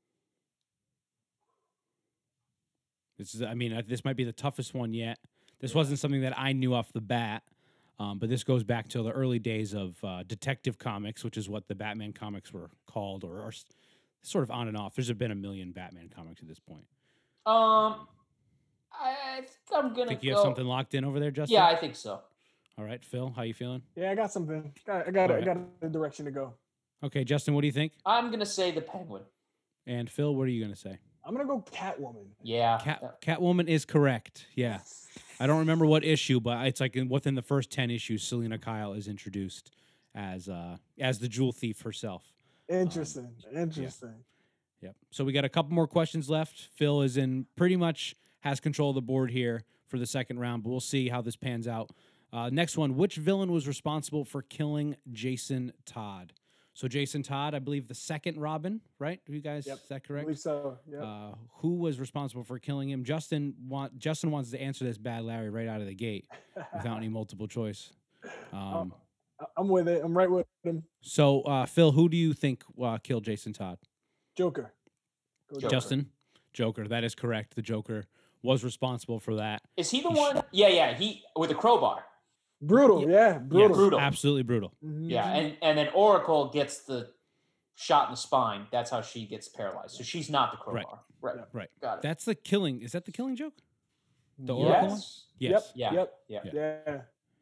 C: This is, I mean, uh, this might be the toughest one yet. This wasn't something that I knew off the bat, um, but this goes back to the early days of uh, Detective Comics, which is what the Batman comics were called, or, or s- sort of on and off. There's been a million Batman comics at this point.
B: Um, I think I'm gonna
C: Think you
B: go.
C: have something locked in over there, Justin?
B: Yeah, I think so.
C: All right, Phil, how you feeling?
D: Yeah, I got something. Got, I got.
C: Alright.
D: I got a direction to go.
C: Okay, Justin, what do you think?
B: I'm gonna say the penguin.
C: And Phil, what are you going to say?
D: I'm gonna go Catwoman.
B: Yeah.
C: Cat Catwoman is correct. Yeah. I don't remember what issue, but it's like in, within the first ten issues, Selena Kyle is introduced as uh, as the jewel thief herself.
D: Interesting. Interesting.
C: Yep. So we got a couple more questions left. Phil is in pretty much has control of the board here for the second round, but we'll see how this pans out. Uh, next one, which villain was responsible for killing Jason Todd? So Jason Todd, I believe the second Robin, right? You guys,
D: Yep.
C: is that
D: I
C: correct?
D: believe so. Yeah.
C: Uh, who was responsible for killing him? Justin want Justin wants to answer this bad Larry right out of the gate without any multiple choice. Um,
D: I'm with it. I'm right with him.
C: so uh, Phil, who do you think uh, killed Jason Todd?
D: Joker. Go
A: Joker.
C: Justin, Joker. That is correct. The Joker was responsible for that.
B: Is he the
C: He sh-
B: one? Yeah, yeah. He with a crowbar.
D: Brutal. Yeah. Brutal.
C: Yes,
B: Brutal.
C: absolutely brutal.
D: Mhm.
B: Yeah, and and then Oracle gets the shot in the spine. That's how she gets paralyzed. So she's not the crowbar. Right.
D: Yeah.
C: Right.
B: Got it.
C: That's the killing. Is that the killing joke? The Oracle one?
B: yes.
C: Yes.
B: Yeah.
D: Yep.
B: Yeah.
D: Yeah.
C: Yeah.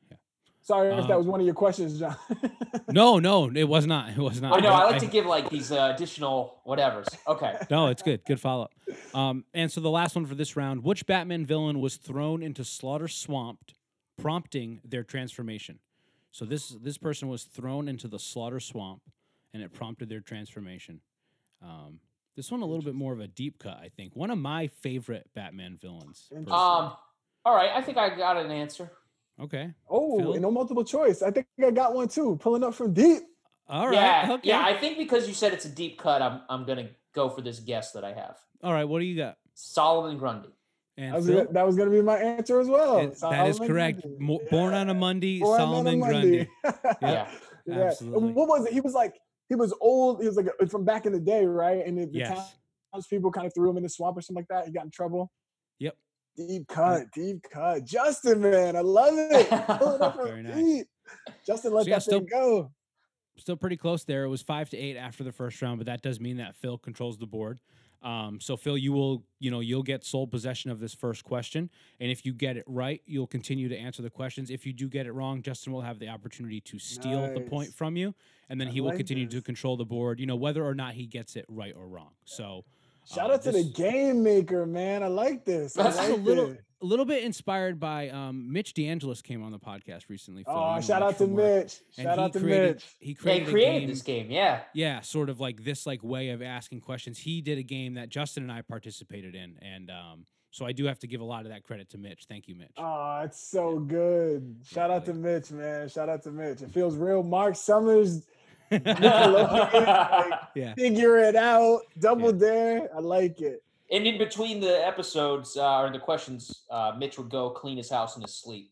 D: Sorry if that
C: Um,
D: was one of your questions, John.
C: No, no, it was not. It was not.
B: I know. I like to give like these uh, additional whatevers. Okay.
C: No, it's good. Good follow up. Um, and so the last one for this round: which Batman villain was thrown into Slaughter Swamp, prompting their transformation? So this this person was thrown into the Slaughter Swamp, and it prompted their transformation. Um, this one a little bit more of a deep cut, I think. One of my favorite Batman villains.
D: Interesting.
C: personally.
B: Um. All right. I think I got an answer.
C: Okay.
D: Oh,
C: Phil?
D: and no multiple choice. I think I got one too. Pulling up from deep.
C: All right.
B: yeah.
C: okay.
B: Yeah. I think because you said it's a deep cut, I'm I'm gonna go for this guess that I have.
C: All right. What do you got?
B: Solomon Grundy.
C: And
D: That was,
C: Phil?
D: that was going to be my answer as well.
C: It- that is
D: Solomon
C: correct.
D: Grundy.
C: Mo- Born on a Monday,
D: Born on a
C: Solomon
D: Monday.
C: Grundy.
B: Yeah.
D: Yeah.
C: Absolutely.
D: What was it? He was like, he was old. He was like a, from back in the day, right? And the, the
C: Yes.
D: townspeople kind of threw him in the swamp or something like that. He got in trouble.
C: Yep.
D: Deep cut, deep cut. Justin, man, I love it. Pulling up from
C: Very nice.
D: deep. Justin, let
C: So, yeah,
D: that thing go.
C: Still pretty close there. It was five to eight after the first round, but that does mean that Phil controls the board. Um, so Phil, you will, you know, you'll get sole possession of this first question, and if you get it right, you'll continue to answer the questions. If you do get it wrong, Justin will have the opportunity to steal the point
D: Nice.
C: from you, and then
D: I
C: he will
D: like
C: continue to
D: this.
C: control the board. You know, whether or not he gets it right or wrong. So
D: Shout
C: uh,
D: out to the
C: this-
D: game maker, man. I like this. I
B: That's
C: This is
D: like
C: a little,
D: it.
C: a little bit inspired by um, Mitch DeAngelis came on the podcast recently. Phil. You
D: Oh,
C: know
D: shout
C: Mitch
D: out to
C: from work.
D: Mitch.
C: And
D: Shout
C: he
D: out to
C: created,
D: Mitch.
C: He
B: They
C: created,
B: created
C: a game,
B: this game. Yeah.
C: yeah, sort of like this like way of asking questions. He did a game that Justin and I participated in, and um, so I do have to give a lot of that credit to Mitch. Thank you, Mitch.
D: Oh, it's so good. Shout
C: Yeah,
D: out to
C: like-
D: Mitch, man. Shout out to Mitch. It feels real. Mark Summers, Nickelodeon, like,
C: Yeah,
D: figure it out. Double dare. I like it.
B: And in between the episodes uh, or the questions, uh, Mitch would go clean his house in his sleep.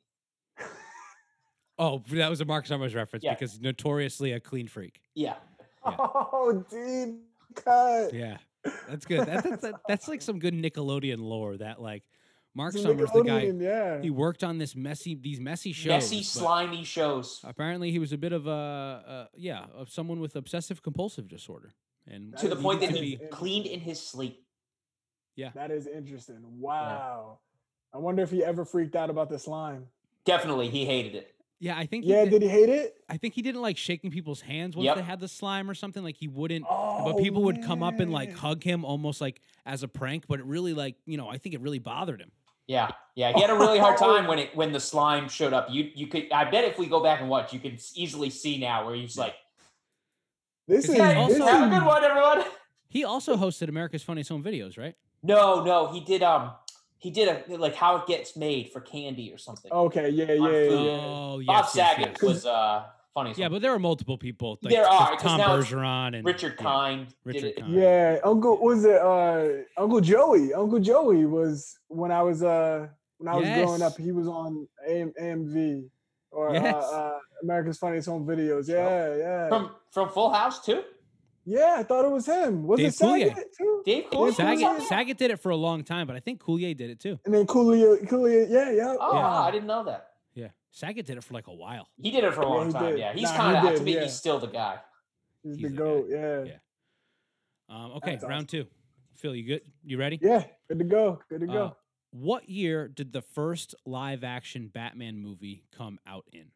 C: oh, that was a Mark Summers reference
B: Yeah.
C: because notoriously a clean freak.
B: Yeah.
C: Yeah.
D: Oh, deep cut.
C: Yeah, that's good. That, that's that, that's like some good Nickelodeon lore. That like Mark
D: It's a
C: Summers, the guy,
D: Nickelodeon, yeah.
C: he worked on this messy, these messy shows.
B: Messy,
C: but
B: slimy shows.
C: Apparently, he was a bit of a, uh, yeah, of someone with obsessive compulsive disorder, and
D: That
B: To the
D: is
B: point that
C: to
B: he
C: be,
B: cleaned in his sleep.
D: That is interesting. Wow. I wonder if he ever freaked out about the slime.
B: Definitely, he hated it.
C: yeah, I think he
D: Yeah,
C: did-
D: did he hate it?
C: I think he didn't like shaking people's hands once
B: Yep.
C: they had the slime or something. Like he wouldn't,
D: Oh,
C: but people would come up and like
D: man.
C: hug him almost like as a prank. But it really like you know I think it really bothered him.
B: Yeah, yeah. He had a really hard time when it when the slime showed up. You you could I bet if we go back and watch, you could easily see now where he's like,
D: This is,
C: he
B: "Hey,
C: also-
D: this
B: have a
D: is
B: good one, everyone."
C: He also hosted America's Funniest Home Videos, right?
B: No, no, he did. Um, he did a like how it gets made for candy or something.
D: okay. Yeah, yeah,
B: On
D: yeah.
B: food.
C: Oh, yes,
B: Bob
C: yes,
B: Saget
C: yes.
B: was uh funny.
C: Yeah, but there are multiple people. Like,
B: There are,
C: like
B: 'cause
C: Tom
B: now it's
C: Bergeron and
B: Richard
C: yeah.
B: Kind
C: Richard
B: did it.
C: Kind.
D: Yeah, Uncle was it uh Uncle Joey. Uncle Joey was when I was uh when I was growing
C: Yes.
D: up, he was on A M, A M V or
C: Yes.
D: uh, uh America's Funniest Home Videos. Yeah, yeah.
B: From from Full House too.
D: yeah, I thought it was him. Was
C: Dave
D: it Saget
C: Coulier.
D: too?
B: Dave Coulier was on
C: Saget,
B: there?
C: Saget did it for a long time, but I think Coulier did it too.
D: And then Coolio, Coolio, yeah, yeah.
B: Oh,
C: Yeah.
B: wow, I didn't know that.
C: Yeah, Saget did it for like a while.
B: He did it for a
D: Yeah,
B: long
D: he
B: time.
D: did.
B: Yeah, he's
D: Nah, he
B: kind of to
D: did,
B: me.
D: yeah.
B: He's still the guy.
D: He's,
C: He's
D: the
C: the
D: goat.
C: guy.
D: Yeah.
C: Yeah. Um, okay,
D: That's
C: round two. Phil, you good? You ready?
D: Yeah, good to go. Good to go.
C: Uh, what year did the first live action Batman movie come out in?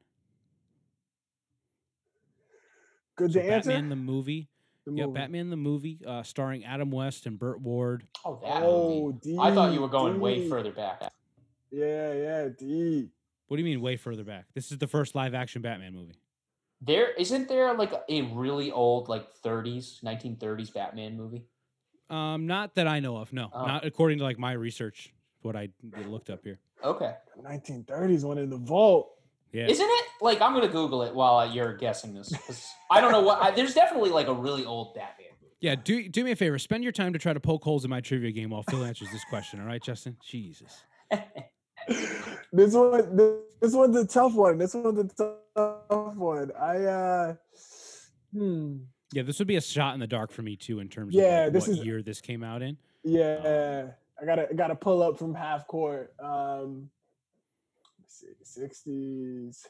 D: good
C: So
D: to answer.
C: Batman the movie.
D: The
C: Yeah,
D: movie.
C: Batman the movie, uh, starring Adam West and Burt Ward.
B: Oh, that
D: Oh,
B: movie. I thought you were
D: deep,
B: going way
D: deep.
B: further back.
D: Yeah, yeah, deep.
C: What do you mean way further back? This is the first live action Batman movie.
B: There isn't there like a really old like thirties, nineteen thirties Batman movie.
C: Um, not that I know of. No,
B: Oh.
C: not according to like my research. What I looked up here.
B: Okay.
D: nineteen thirties one in the vault.
C: Yeah.
B: Isn't it? Like, I'm gonna Google it while you're guessing this. 'Cause I don't know what. I, there's definitely like a really old Batman movie.
C: Yeah, do do me a favor. Spend your time to try to poke holes in my trivia game while Phil answers this question. All right, Justin? Jesus.
D: This one, this, this one's a tough one. This one's a tough one. I, uh, hmm.
C: Yeah, this would be a shot in the dark for me too in terms
D: Yeah,
C: of like,
D: this
C: what
D: is-
C: year this came out in.
D: Yeah, I gotta gotta pull up from half court. Um, let's see, sixties.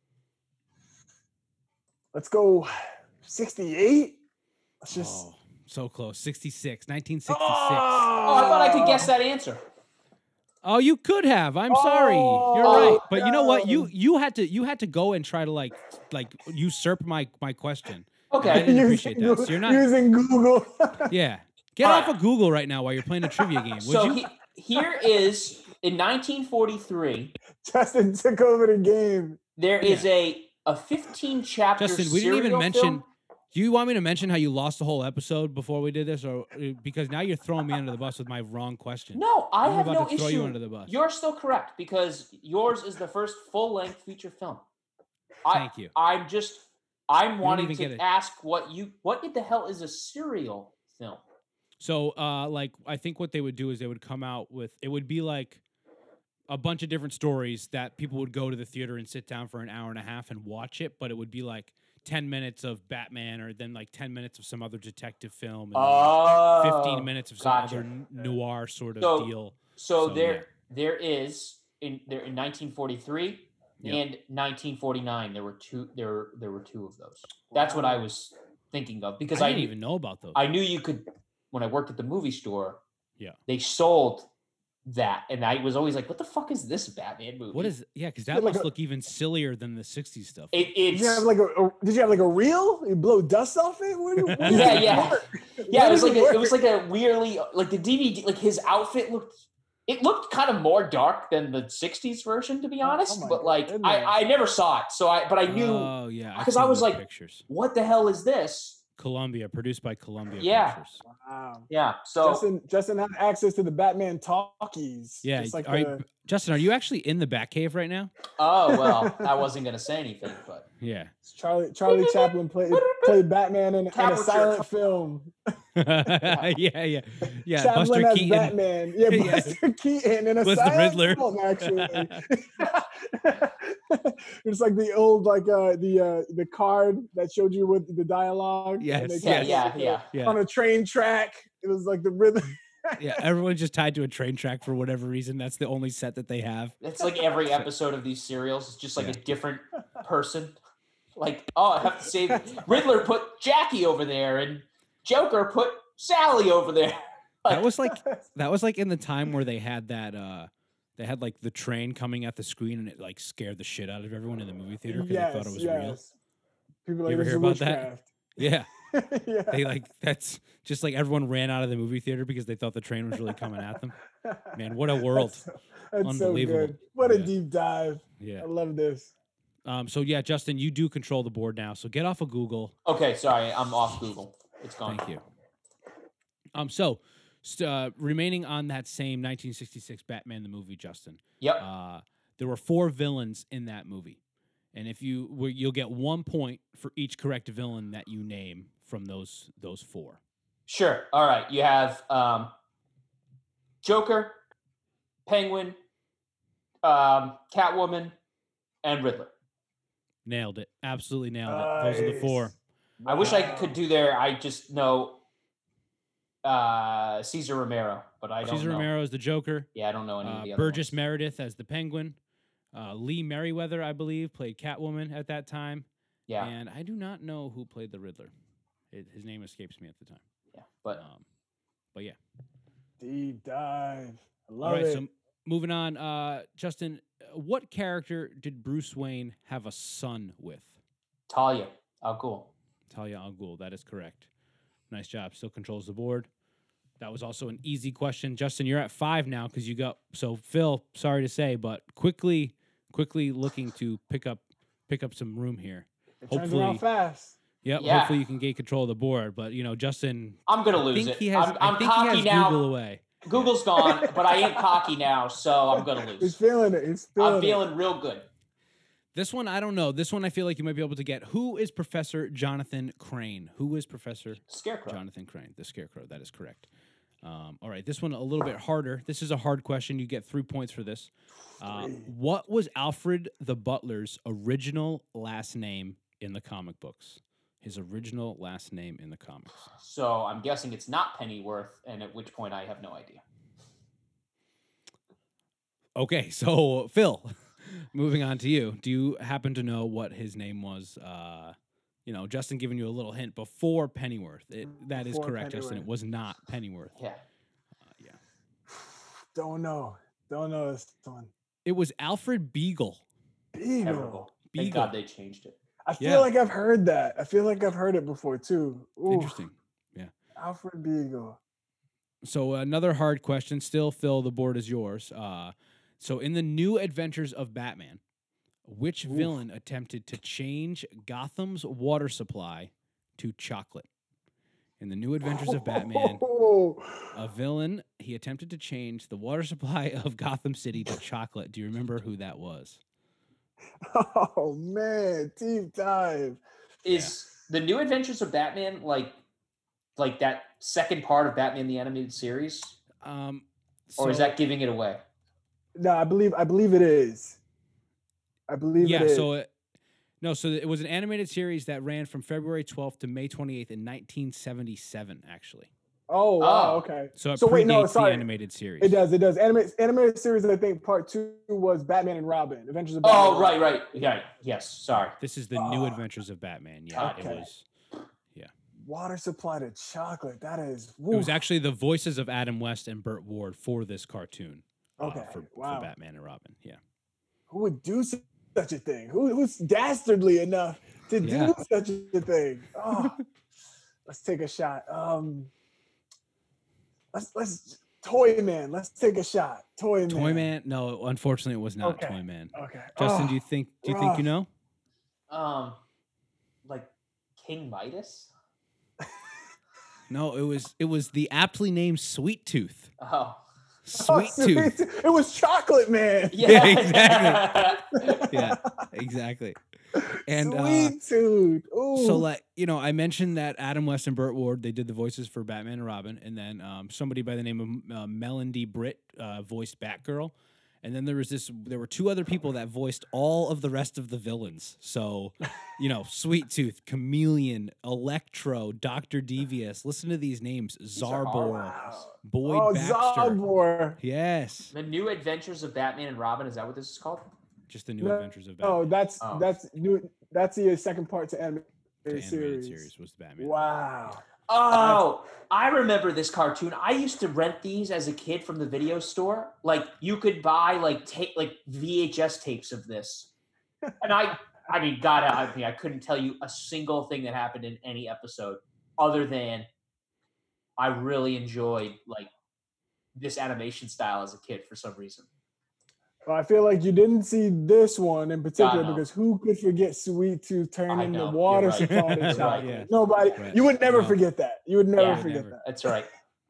D: Let's go sixty-eight. Let's just.
C: Oh, so close. sixty-six, nineteen sixty-six.
B: Oh, I thought I could guess that answer.
C: Oh, you could have. I'm sorry. You're
D: Oh,
C: right. But you know what? You
D: no.
C: you had to you had to go and try to like like usurp my my question. I
B: Okay.
C: didn't appreciate that. So you're not.
D: using Google.
C: Yeah. Get
B: All
C: off
B: right.
C: of Google right now while you're playing a trivia game. Would
B: So
C: you?
B: he, here is in nineteen forty-three.
D: Justin took over the game.
B: There is a a fifteen chapter.
C: Justin, we didn't even
B: serial
C: mention.
B: film.
C: Do you want me to mention how you lost the whole episode before we did this, or uh, because now you're throwing me under the bus with my wrong question?
B: No, I
C: I'm
B: have
C: about
B: no
C: to throw you
B: issue.
C: under the bus.
B: You're still correct because yours is the first full length feature film. I,
C: Thank you.
B: I'm just I'm wanting
C: even get
B: to
C: it.
B: ask what you what the hell is a serial film?
C: So, uh, like, I think what they would do is they would come out with it would be like a bunch of different stories that people would go to the theater and sit down for an hour and a half and watch it, but it would be like ten minutes of Batman, or then like ten minutes of some other detective film, and then,
B: Oh,
C: like, fifteen minutes of some
B: gotcha.
C: other n- noir sort of
B: So-
C: deal.
B: So,
C: So,
B: there
C: yeah.
B: there is in there in nineteen forty-three
C: Yeah.
B: and nineteen forty-nine there were two there there were two of those. That's what I was thinking of because
C: I
B: I,
C: didn't
B: knew,
C: even know about those.
B: I knew you could when I worked at the movie store.
C: Yeah.
B: They sold that and I was always like, what the fuck is this Batman movie?
C: What is? Yeah, because that
D: like
C: must
D: a-
C: look even sillier than the sixties stuff.
B: it?
D: Did
B: It's
D: you have like a, a did you have like a reel? You blow dust off it? What, what does
B: Yeah,
D: it
B: yeah.
D: work?
B: yeah,
D: How
B: it was
D: does
B: like a, it was
D: work?
B: like a weirdly like the D V D like his outfit looked it looked kind of more dark than the sixties version to be
D: Oh,
B: honest,
D: oh my
B: but like
D: goodness.
B: I I never saw it. So I but I knew
C: Oh yeah, I've
B: 'cause I
C: seen
B: was
C: those
B: like-
C: pictures.
B: what the hell is this?
C: Columbia, produced by Columbia
B: Yeah.
C: Pictures.
D: Wow.
B: Yeah. So
D: Justin Justin had access to the Batman talkies.
C: Yeah,
D: just like
C: are you-
D: the-
C: Justin, are you actually in the Batcave right now?
B: oh well, I wasn't gonna say anything, but
C: Yeah.
D: Charlie Charlie Chaplin played played Batman in, in a
B: Capture.
D: silent film.
C: yeah, yeah, yeah.
D: Chaplin
C: Buster
D: as
C: Keaton.
D: Batman. Yeah,
C: Yeah.
D: Buster Keaton in a
C: Was the
D: silent
C: Riddler.
D: film, actually. It's like the old like uh the uh the card that showed you with the dialogue. and
C: Yes,
D: they
B: yeah,
D: kept,
B: yeah,
D: like,
B: yeah.
C: Yeah.
D: on a train track. It was like the rhythm.
C: Yeah, everyone's just tied to a train track for whatever reason. That's the only set that they have.
B: It's like every episode of these serials is just like
C: Yeah.
B: a different person. Like, oh, I have to say Riddler put Jackie over there and Joker put Sally over there.
C: That was like that was like in the time where they had that uh they had like the train coming at the screen and it like scared the shit out of everyone in the movie theater because
D: yes,
C: they thought it was
D: yes.
C: real.
D: People
C: You
D: like
C: ever
D: this
C: hear
D: is
C: about that?
D: witchcraft.
C: Yeah.
D: yeah.
C: They like that's just like everyone ran out of the movie theater because they thought the train was really coming at them. Man, what a world.
D: That's, that's so
C: Unbelievable.
D: good. What a
C: Yeah.
D: deep dive.
C: Yeah.
D: I love this.
C: Um so yeah, Justin, you do control the board now. So get off of Google.
B: Okay, sorry, I'm off Google. It's gone.
C: Thank you. Um, so st- uh, remaining on that same nineteen sixty-six Batman the movie, Justin.
B: Yep.
C: Uh, there were four villains in that movie, and if you were, you'll get one point for each correct villain that you name from those those four.
B: Sure. All right. You have um, Joker, Penguin, um, Catwoman, and Riddler.
C: Nailed it. Absolutely nailed it. Those are the four.
D: Nice.
B: I wish I
D: Wow.
B: could do there. I just know uh, Caesar Romero, but I don't
C: Caesar
B: know.
C: Romero is the Joker.
B: Yeah, I don't know any of
C: Uh,
B: the other
C: Burgess
B: ones.
C: Meredith as the Penguin. Uh, Lee Merriweather, I believe, played Catwoman at that time.
B: Yeah,
C: And I do not know who played the Riddler. It, his name escapes me at the time.
B: yeah, but
C: Um, but yeah.
D: Deep dive. I love
C: All right,
D: it.
C: so moving on, uh, Justin, uh, what character did Bruce Wayne have a son with?
B: Talia Al Ghul.
C: Talia al Ghul. That is correct. Nice job. Still controls the board. That was also an easy question, Justin. You're at five now because you got so Phil. Sorry to say, but quickly, quickly looking to pick up pick up some room here.
D: It turns around
C: hopefully-
D: fast.
C: Yep.
B: Yeah.
C: Hopefully you can get control of the board. But you know, Justin,
B: I'm gonna
C: I
B: lose
C: think
B: it.
C: he has.
B: I'm,
C: I
B: I'm
C: think he
B: cocky
C: has
B: now.
C: Google away.
B: Google's gone, but I ain't cocky now, so I'm gonna
D: He's
B: lose.
D: feeling it. He's feeling
B: I'm
D: it.
B: feeling real good.
C: This one, I don't know. This one, I feel like you might be able to get. Who is Professor Jonathan Crane? Who is Professor
B: Scarecrow.
C: Jonathan Crane? The Scarecrow. That is correct. Um, all right, this one a little bit harder. This is a hard question. You get three points for this. Uh, what was Alfred the Butler's original last name in the comic books? His original last name in the comics.
B: So I'm guessing it's not Pennyworth, and at which point I have no idea.
C: Okay, so Phil, moving on to you. Do you happen to know what his name was? Uh, you know, Justin giving you a little hint before Pennyworth. It, that is
D: Before
C: correct, Justin. It
D: Pennyworth.
C: was not Pennyworth.
B: Yeah.
C: Uh, yeah.
D: Don't know. Don't know this one.
C: It was Alfred Beagle.
D: Beagle.
B: Terrible. Thank
C: Beagle.
B: God they changed it.
D: I feel
C: Yeah.
D: like I've heard that. I feel like I've heard it before too. Ooh,
C: Interesting.
D: Alfred Beagle.
C: So another hard question. Still, Phil, the board is yours. Uh, so in the New Adventures of Batman, which
D: Oof.
C: villain attempted to change Gotham's water supply to chocolate? In the New Adventures of Batman,
D: Oh,
C: a villain, he attempted to change the water supply of Gotham City to chocolate. Do you remember who that was?
D: oh man, deep dive.
B: Is the New Adventures of Batman like like that second part of Batman the Animated Series,
C: Um,
B: or is
C: so-
B: that giving it away?
D: No, I believe I believe it is. I believe
C: yeah,
D: it is.
C: so it, no, so it was an animated series that ran from February twelfth to May twenty-eighth in nineteen seventy-seven, actually.
D: oh wow,
B: Oh.
D: okay.
C: So it
D: So
C: predates
D: wait, no,
C: the
D: sorry.
C: animated series.
D: It does, it does. Animated animated series, I think part two was Batman and Robin. Adventures of Batman.
B: Oh,
D: and
B: right,
D: Robin.
B: right. Yeah, yes. Sorry.
C: This is the New
D: Oh.
C: Adventures of Batman. Yeah,
B: Okay.
C: it was.
D: Water supply to chocolate. That is.
C: It was
D: woof.
C: actually the voices of Adam West and Burt Ward for this cartoon. uh,
D: Okay,
C: for,
D: wow.
C: for Batman and Robin. Yeah.
D: Who would do su- such a thing? Who who's dastardly enough to
C: Yeah.
D: do such a thing? Oh, let's take a shot. Um, let's let's Toy Man. Let's take a shot. Toy Man.
C: Toy Man. No, unfortunately, it was not
D: Okay.
C: Toy Man.
D: Okay.
C: Justin,
D: Oh,
C: do you think? Do you think you know?
B: Um, like King Midas.
C: No, it was. It was the aptly named Sweet Tooth.
B: Oh,
D: oh,
C: Sweet Tooth.
D: Tooth. It was Chocolate Man.
B: yeah,
C: exactly. Yeah, exactly. And uh,
D: Sweet Tooth. Ooh.
C: so, like you know, I mentioned that Adam West and Burt Ward they did the voices for Batman and Robin, and then um, somebody by the name of uh, Melanie Britt uh, voiced Batgirl, and then there was this. There were two other people that voiced all of the rest of the villains. So, you know, Sweet Tooth, Chameleon, Electro, Doctor Devious. Listen to these names:
B: are hard.
C: Zarbor,
D: Wow.
C: Boyd
D: oh,
C: Baxter.
D: Zarbor.
C: Yes,
B: The New Adventures of Batman and Robin. Is that what this is called?
C: just the New
D: No,
C: Adventures of Batman.
D: Oh, that's
B: Oh.
D: that's new. That's the second part to animated,
C: the animated
D: series.
C: series was Batman.
D: Wow.
B: Oh, I remember this cartoon. I used to rent these as a kid from the video store. Like you could buy like tape, like V H S tapes of this, and I, I mean, God, I mean, I couldn't tell you a single thing that happened in any episode, other than I really enjoyed like this animation style as a kid for some reason.
D: Well, I feel like you didn't see this one in particular
B: no.
D: because who could forget Sweet Tooth
B: I
D: turning
B: know,
D: the
B: you're
D: water
B: right.
D: supply to
B: You're
D: chocolate?
B: right.
C: Yeah.
D: Nobody.
C: Right.
D: You would never
C: No.
D: forget that. You would never
B: Yeah,
D: forget
C: never.
D: that.
B: That's right.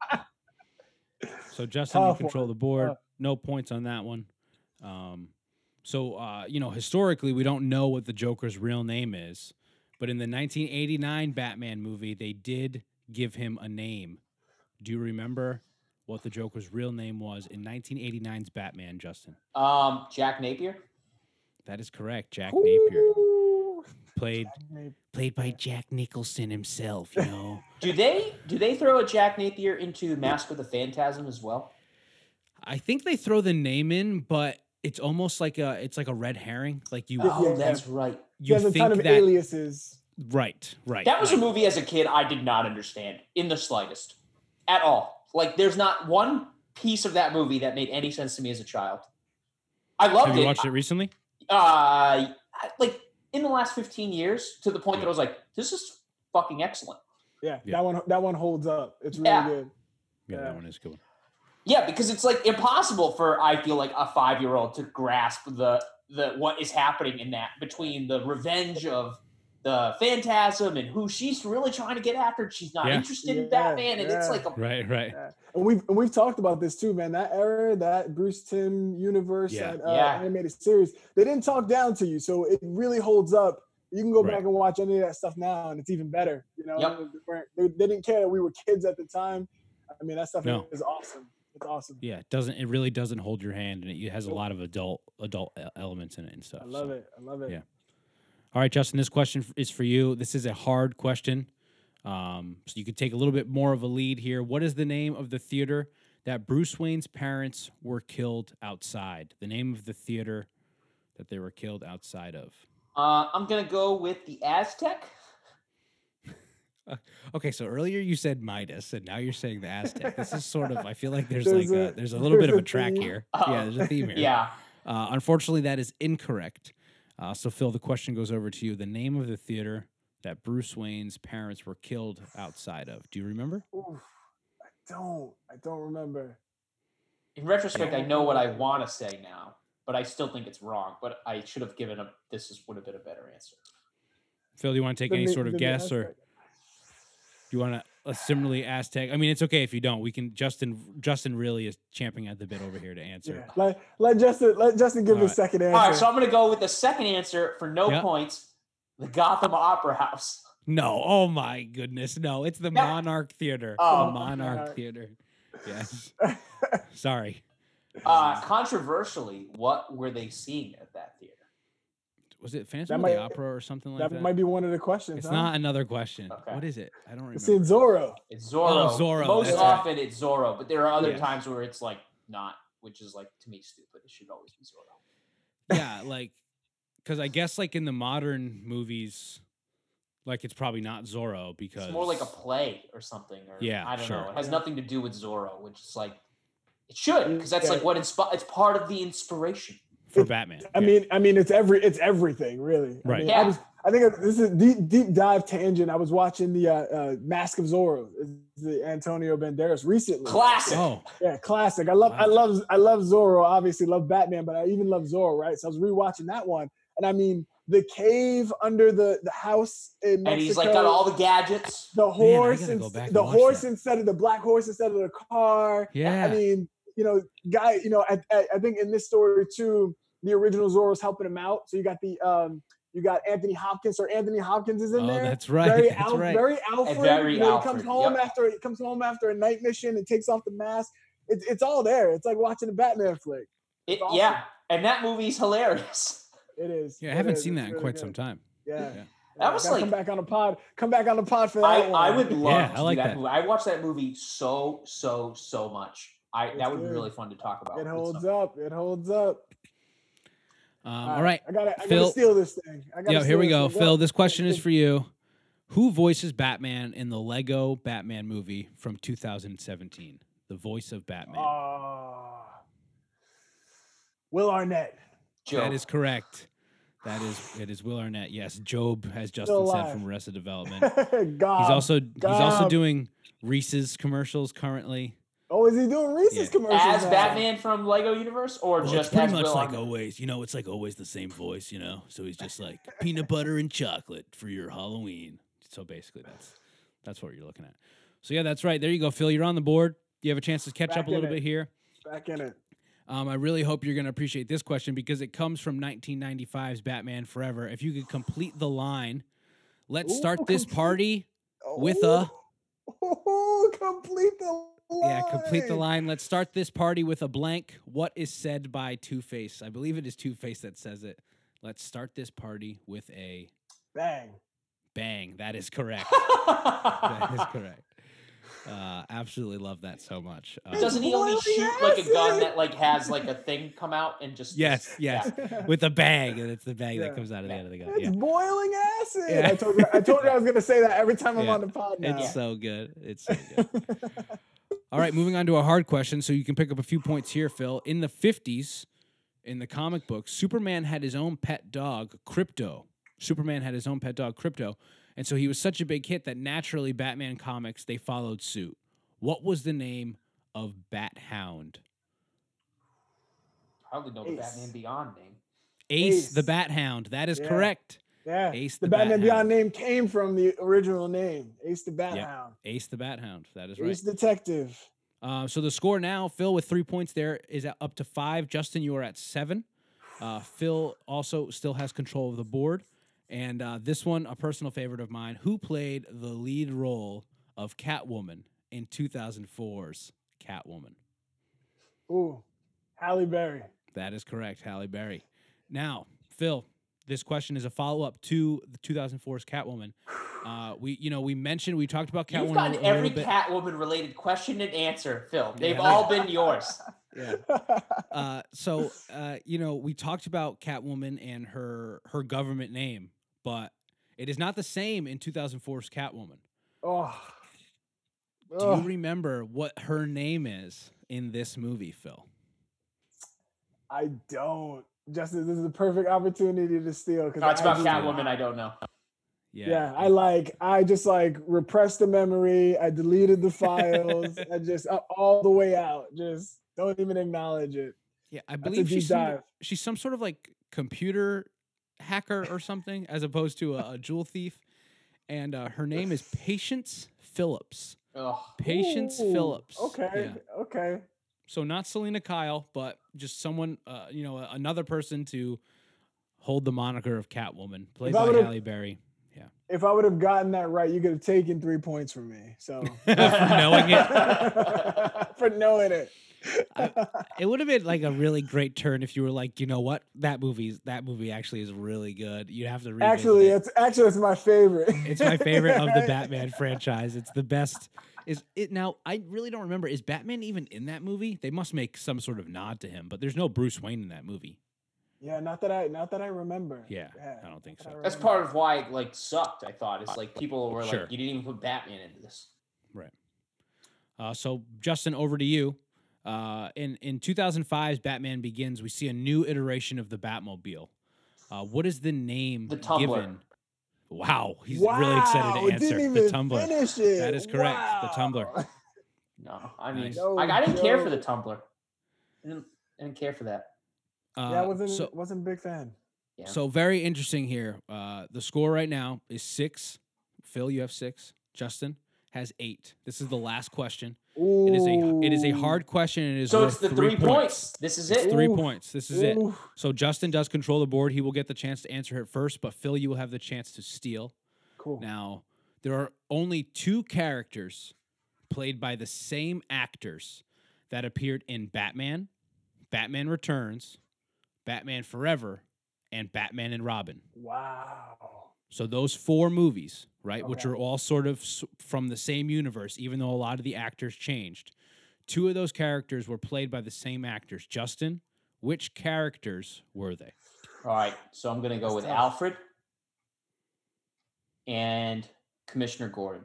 C: So Justin, you
D: Tough
C: control
D: one.
C: the board.
D: Tough.
C: No points on that one. Um, so uh, you know, historically, we don't know what the Joker's real name is, but in the nineteen eighty-nine Batman movie, they did give him a name. Do you remember what the Joker's real name was in nineteen eighty-nine's Batman, Justin?
B: Um, Jack Napier.
C: That is correct. Jack Napier,
D: Ooh.
C: played
D: Napier.
C: played by Jack Nicholson himself. You know.
B: Do they do they throw a Jack Napier into Mask of the Phantasm as well?
C: I think they throw the name in, but it's almost like a it's like a red herring. Like you,
B: Oh,
D: yeah.
B: that's right.
D: He
C: you
D: has a
C: think
D: ton of
C: that
D: aliases.
C: right, right.
B: That was a
C: right.
B: movie as a kid I did not understand in the slightest at all. Like, there's not one piece of that movie that made any sense to me as a child. I loved
C: Have you
B: it.
C: watched it recently?
B: Uh, like in the last fifteen years, to the point that I was like, "This is fucking excellent."
D: Yeah,
C: Yeah.
D: that one. That one holds up. It's really
B: Yeah.
D: good.
C: Yeah,
D: Yeah.
C: that one is good.
B: Yeah, because it's like impossible for I feel like a five year old to grasp the the what is happening in that between the revenge of the Phantasm and who she's really trying to get after. She's not
C: Yeah.
B: interested in
D: Yeah,
B: Batman, and it's
D: yeah.
B: like a
C: Right, right.
D: Yeah. And we've and we've talked about this too, man. That era, that Bruce Timm universe,
C: Yeah.
D: that uh,
B: Yeah.
D: animated series, they didn't talk down to you, so it really holds up. You can go
C: Right.
D: back and watch any of that stuff now, and it's even better. You know,
B: Yep.
D: they, weren't- they, they didn't care that we were kids at the time. I mean, that stuff
C: No.
D: is awesome. It's awesome.
C: Yeah, it doesn't it really doesn't hold your hand, and it has a
D: Nope.
C: lot of adult adult e- elements in it and stuff.
D: I love
C: so.
D: it. I love it.
C: Yeah. All right, Justin, this question f- is for you. This is a hard question. Um, so you could take a little bit more of a lead here. What is the name of the theater that Bruce Wayne's parents were killed outside? The name of the theater that they were killed outside of.
B: Uh, I'm gonna go with the Aztec.
C: Okay, so earlier you said Midas, and now you're saying the Aztec. This is sort of. I feel like there's,
D: There's
C: like a,
D: a-
C: there's a little bit
D: there's
C: of
D: a
C: a track
D: theme.
C: here.
B: Uh-oh.
C: Yeah, there's a theme here.
B: Yeah.
C: Uh, unfortunately, that is incorrect. Uh, so, Phil, the question goes over to you. The name of the theater that Bruce Wayne's parents were killed outside of. Do you remember?
D: Oof, I don't. I don't remember.
B: In retrospect, I know what I want to say now, but I still think it's wrong. But I should have given a. This is, would have been a better answer.
C: Phil, do you want to take
D: The
C: any
D: na-
C: sort of
D: the
C: guess, or
D: Aztec.
C: do you want to uh, similarly Aztec? I mean, it's okay if you don't. We can. Justin. Justin really is champing at the bit over here to answer.
D: Yeah. Let let Justin let Justin give
C: All
D: his
C: right.
D: second answer.
B: All right, so I'm gonna go with the second answer for no
C: Yep.
B: points. The Gotham Opera House.
C: No. Oh my goodness. No. It's the
B: Yeah.
C: Monarch Theater.
B: Oh.
C: the Monarch
D: Monarch.
C: Theater. Yes. Sorry.
B: Uh, controversially, what were they seeing at that theater?
C: Was it Phantom
D: That
C: of
D: might-
C: the Opera or something like
D: that
C: that?
D: might be one of the questions.
C: It's
D: huh?
C: not another question.
B: Okay.
C: What is it? I don't remember.
D: It's in Zorro.
B: It's Zorro.
C: Oh, Zorro,
B: Most
C: that's right.
B: often it's Zorro, but there are other
C: Yeah.
B: times where it's like not, which is like to me stupid. It should always be Zorro.
C: Yeah, like, because I guess like in the modern movies, like it's probably not Zorro because
B: It's more like a play or something. Or
C: Yeah,
B: I don't
C: sure.
B: know. It has nothing to do with Zorro, which is like it should because that's
D: Yeah.
B: like what inspi- It's part of the inspiration.
C: for
D: It-
C: Batman.
D: I
C: yeah.
D: mean, I mean, it's every, it's everything, really. I
C: Right.
D: mean,
B: Yeah.
D: I was, I think this is a deep, deep dive tangent. I was watching the uh, uh, Mask of Zorro, it's the Antonio Banderas recently.
B: Classic.
C: Oh,
D: Yeah, classic. I love, I
C: Wow.
D: love, I love Zorro. Obviously, love Batman, but I even love Zorro, right? So I was rewatching that one, and I mean, the cave under the the house in Mexico.
B: And he's like got all the gadgets.
D: the horse,
C: gotta go
D: ins-
C: back and
D: the
C: watch
D: horse
C: that.
D: instead of the black horse instead of the car.
C: yeah.
D: I mean, you know, guy, you know, I, I, I think in this story too, the original Zorro's helping him out. So you got the um, you got Anthony Hopkins, or Anthony Hopkins is in
C: Oh,
D: there.
C: that's right.
D: Very
C: That's
D: Alf,
C: right.
D: very Alfred.
B: very
D: you know, he comes
B: Alfred,
D: home
B: yep.
D: after he comes home after a night mission and takes off the mask. It's it's all there. It's like watching a Batman flick.
B: It,
D: awesome.
B: Yeah, and that movie's hilarious.
D: It is.
C: Yeah, I
D: It
C: haven't
D: is.
C: seen
D: It's
C: that in
D: really
C: quite
D: good.
C: some time.
D: Yeah.
C: Yeah.
B: That was
D: Gotta
B: like-
D: come back on the pod. Come back on the pod for that
B: I,
D: one.
B: I would love
C: Yeah,
B: to
C: I like
B: do that,
C: that.
B: movie. I watched that movie so so so much. I
D: It's
B: that would be
D: good.
B: really fun to talk about.
D: It
B: with
D: holds
B: some-
D: up. It holds up.
C: Um, all right.
D: I gotta, I
C: Phil-
D: gotta steal this thing. I gotta
C: Yeah, here
D: steal
C: we
D: this
C: go.
D: thing.
C: Phil, this question is for you. Who voices Batman in the Lego Batman movie from two thousand seventeen? The voice of Batman.
D: Ah. Will Arnett.
B: Joe.
C: That is correct. That is it is Will Arnett. Yes, Job, as Justin
D: Still
C: said
D: alive.
C: from Arrested Development.
D: God.
C: He's also he's also
D: God.
C: doing Reese's commercials currently.
D: Oh, is he doing Reese's
C: Yeah.
D: commercials
B: as
D: now?
B: Batman from Lego Universe, or
C: Well,
B: just
C: it's pretty
B: as
C: much
B: Will
C: like
B: Arnett?
C: always, you know, it's like always the same voice, you know. So he's just like peanut butter and chocolate for your Halloween. So basically, that's that's what you're looking at. So yeah, that's right. There you go, Phil. You're on the board. You have a chance to catch
D: Back
C: up a little
D: in it.
C: bit here.
D: Back in it.
C: Um, I really hope you're going to appreciate this question because it comes from nineteen ninety-five's Batman Forever. If you could complete the line, let's
D: Ooh,
C: start this
D: complete-
C: party. With a-
D: Oh, complete the line.
C: Yeah, complete the line. Let's start this party with a blank. What is said by Two-Face? I believe it is Two-Face that says it. Let's start this party with a
D: Bang.
C: bang. That is correct. That is correct. Uh, absolutely love that so much. Uh,
B: Doesn't he only
D: Boiling
B: shoot like a gun
D: acid.
B: that like has like a thing come out and just
C: yes,
B: just-
C: yes.
B: yeah.
C: With a bang, and it's the bang
D: Yeah.
C: that comes out of the end of the gun.
D: It's
C: Yeah.
D: boiling acid.
C: Yeah.
D: I told you. I told you I was gonna say that every time I'm
C: Yeah.
D: on the pod now.
C: It's so good. It's so good. All right, moving on to a hard question. So you can pick up a few points here, Phil. In the fifties, in the comic books, Superman had his own pet dog, Crypto. Superman had his own pet dog, Crypto. And so he was such a big hit that naturally Batman comics, they followed suit. What was the name of Bat Hound?
B: Probably know the
D: Ace.
B: Batman Beyond name.
C: Ace,
D: Ace.
C: the Bat Hound. That is
D: Yeah.
C: correct.
D: Yeah.
C: Ace
D: the,
C: the
D: Batman
C: Bat
D: Beyond
C: Hound.
D: name came from the original name, Ace the Bat
C: Yep.
D: Hound.
C: Ace the Bat Hound. That is right.
D: Ace Detective.
C: Uh, so the score now, Phil with three points there is at up to five. Justin, you are at seven. Uh, Phil also still has control of the board. And uh, this one, a personal favorite of mine. Who played the lead role of Catwoman in two thousand four's Catwoman?
D: Ooh, Halle Berry.
C: That is correct, Halle Berry. Now, Phil, this question is a follow-up to the two thousand four's Catwoman. Uh, we, you know, we mentioned, we talked about Catwoman.
B: You've gotten
C: a, a
B: every
C: little bit.
B: Catwoman-related question and answer, Phil. They've
C: Yeah.
B: all been yours.
C: Yeah. Uh, so, uh, you know, we talked about Catwoman and her her government name, but it is not the same in two thousand four's Catwoman.
D: Oh.
C: Do you remember what her name is in this movie, Phil?
D: I don't. Justin, this is a perfect opportunity to steal.
B: No, it's about
D: I,
B: Catwoman. I don't know.
C: Yeah.
D: Yeah, I like. I just like repressed the memory. I deleted the files. I just uh, all the way out. Just don't even acknowledge it.
C: Yeah, I
D: That's a
C: believe
D: deep
C: she's some,
D: dive.
C: she's some sort of like computer hacker or something, as opposed to a, a jewel thief. And uh, her name is Patience Phillips.
B: Ugh.
C: Patience
D: Ooh,
C: Phillips.
D: Okay.
C: Yeah.
D: Okay.
C: So not Selena Kyle, but just someone, uh, you know, another person to hold the moniker of Catwoman, played
D: If I
C: by
D: would've-
C: Halle Berry. Yeah.
D: If I would have gotten that right, you could have taken three points from me. So
C: For knowing it.
D: for knowing it.
C: I- It would have been like a really great turn if you were like, you know what, that movie's that movie actually is really good. You have to revisit
D: Actually,
C: it.
D: it's actually it's my favorite.
C: It's my favorite of the Batman franchise. It's the best. Is it now? I really don't remember. Is Batman even in that movie? They must make some sort of nod to him, but there's no Bruce Wayne in that movie.
D: Yeah, not that I not that I remember.
C: Yeah, I don't think
D: not that
C: so.
D: I
B: That's
D: remember.
B: part of why it like sucked. I thought it's like people were
C: Sure.
B: like, you didn't even put Batman into this.
C: Right. Uh, so Justin, over to you. Uh, in in two thousand five's Batman Begins, we see a new iteration of the Batmobile. Uh, what is the name
B: The Tumbler.
C: given? Wow, he's
D: wow,
C: really excited to
D: it
C: answer.
D: didn't
C: The
D: even
C: Tumbler.
D: finish it.
C: That is correct, the Tumbler.
D: Wow.
B: No, I mean,
C: Nice.
D: No
B: like, I didn't care for the
D: joke.
B: Tumblr. I didn't, I didn't care for that.
C: Uh,
D: yeah, I wasn't
C: so,
D: wasn't a big fan.
B: Yeah.
C: so very interesting here. Uh, the score right now is six. Phil, you have six. Justin has eight. This is the last question. It is a it is a
D: Ooh.
C: hard question. And it is
B: so
C: worth
B: it's the
C: three,
B: three points. This is
C: It's
B: it.
C: three
D: Oof.
C: points. This is it.
D: Ooh.
C: So Justin does control the board. He will get the chance to answer it first, but Phil, you will have the chance to steal.
D: Cool.
C: Now, there are only two characters played by the same actors that appeared in Batman, Batman Returns, Batman Forever, and Batman and Robin.
D: Wow.
C: So those four movies, right, which
D: Okay.
C: are all sort of s- from the same universe, even though a lot of the actors changed. Two of those characters were played by the same actors. Justin, which characters were they?
B: All right. So I'm gonna go
D: That's
B: with
D: tough.
B: Alfred and Commissioner Gordon.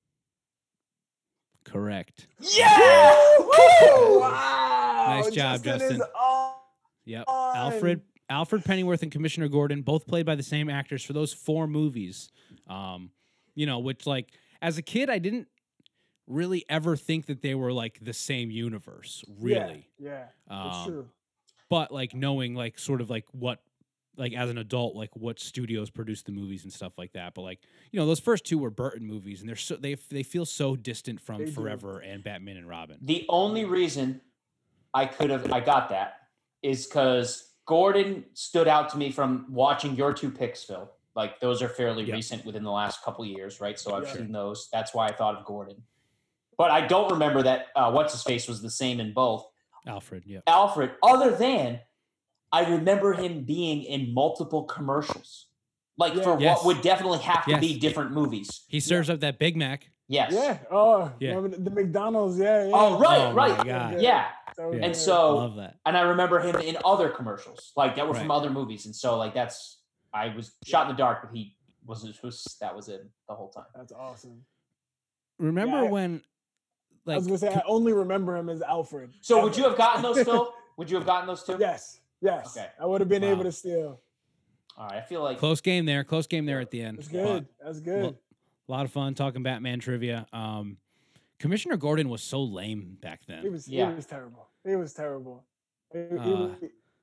C: Correct.
B: Yeah! Woo!
D: Wow.
C: Nice job,
D: Justin
C: Justin.
D: Is on.
C: Yep.
D: on.
C: Alfred Alfred Pennyworth and Commissioner Gordon, both played by the same actors for those four movies. Um, you know, which like as a kid, I didn't really ever think that they were like the same universe, really.
D: Yeah, yeah, that's
C: Um,
D: true.
C: But like knowing like sort of like what like as an adult, like what studios produce the movies and stuff like that. But like, you know, those first two were Burton movies and they're so they they feel so distant from
D: They do.
C: Forever and Batman and Robin.
B: The only reason I could have I got that is because Gordon stood out to me from watching your two picks, Phil. Like those are fairly
C: Yeah.
B: recent within the last couple of years, right? So I've
D: Yeah.
B: seen those. That's why I thought of Gordon. But I don't remember that uh, what's his face was the same in both.
C: Alfred, yeah.
B: Alfred, other than I remember him being in multiple commercials. Like
D: Yeah.
B: for
C: Yes.
B: what would definitely have to
C: Yes.
B: be different movies.
C: He serves up that Big Mac.
B: Yes.
D: Yeah. Oh,
C: Yeah.
D: remember the, the McDonald's? Yeah, yeah.
B: Oh, right,
C: Oh my
B: right.
C: God.
B: Yeah.
D: So
C: Yeah.
B: And
D: good.
B: so
C: Love that.
B: and I remember him in other commercials, like that were from
C: Right.
B: other movies. And so like that's I was shot in the dark, but he was, was that was it the whole time.
D: That's awesome.
C: Remember
D: I-
C: when
D: I
C: like
D: was gonna say I only remember him as Alfred.
B: So
D: Ever.
B: would you have gotten those, Phil? Would you have gotten those two?
D: Yes. Yes.
B: Okay.
D: I would have been
C: Wow.
D: able to steal.
B: All right. I feel like
C: close game there, close game there at the end.
D: That's
C: But
D: good. That's good.
C: well, a lot of fun talking Batman trivia. Um, Commissioner Gordon was so lame back
D: He
C: then.
D: was
B: Yeah.
D: he was terrible. He was terrible. He, he
C: Uh,
D: was,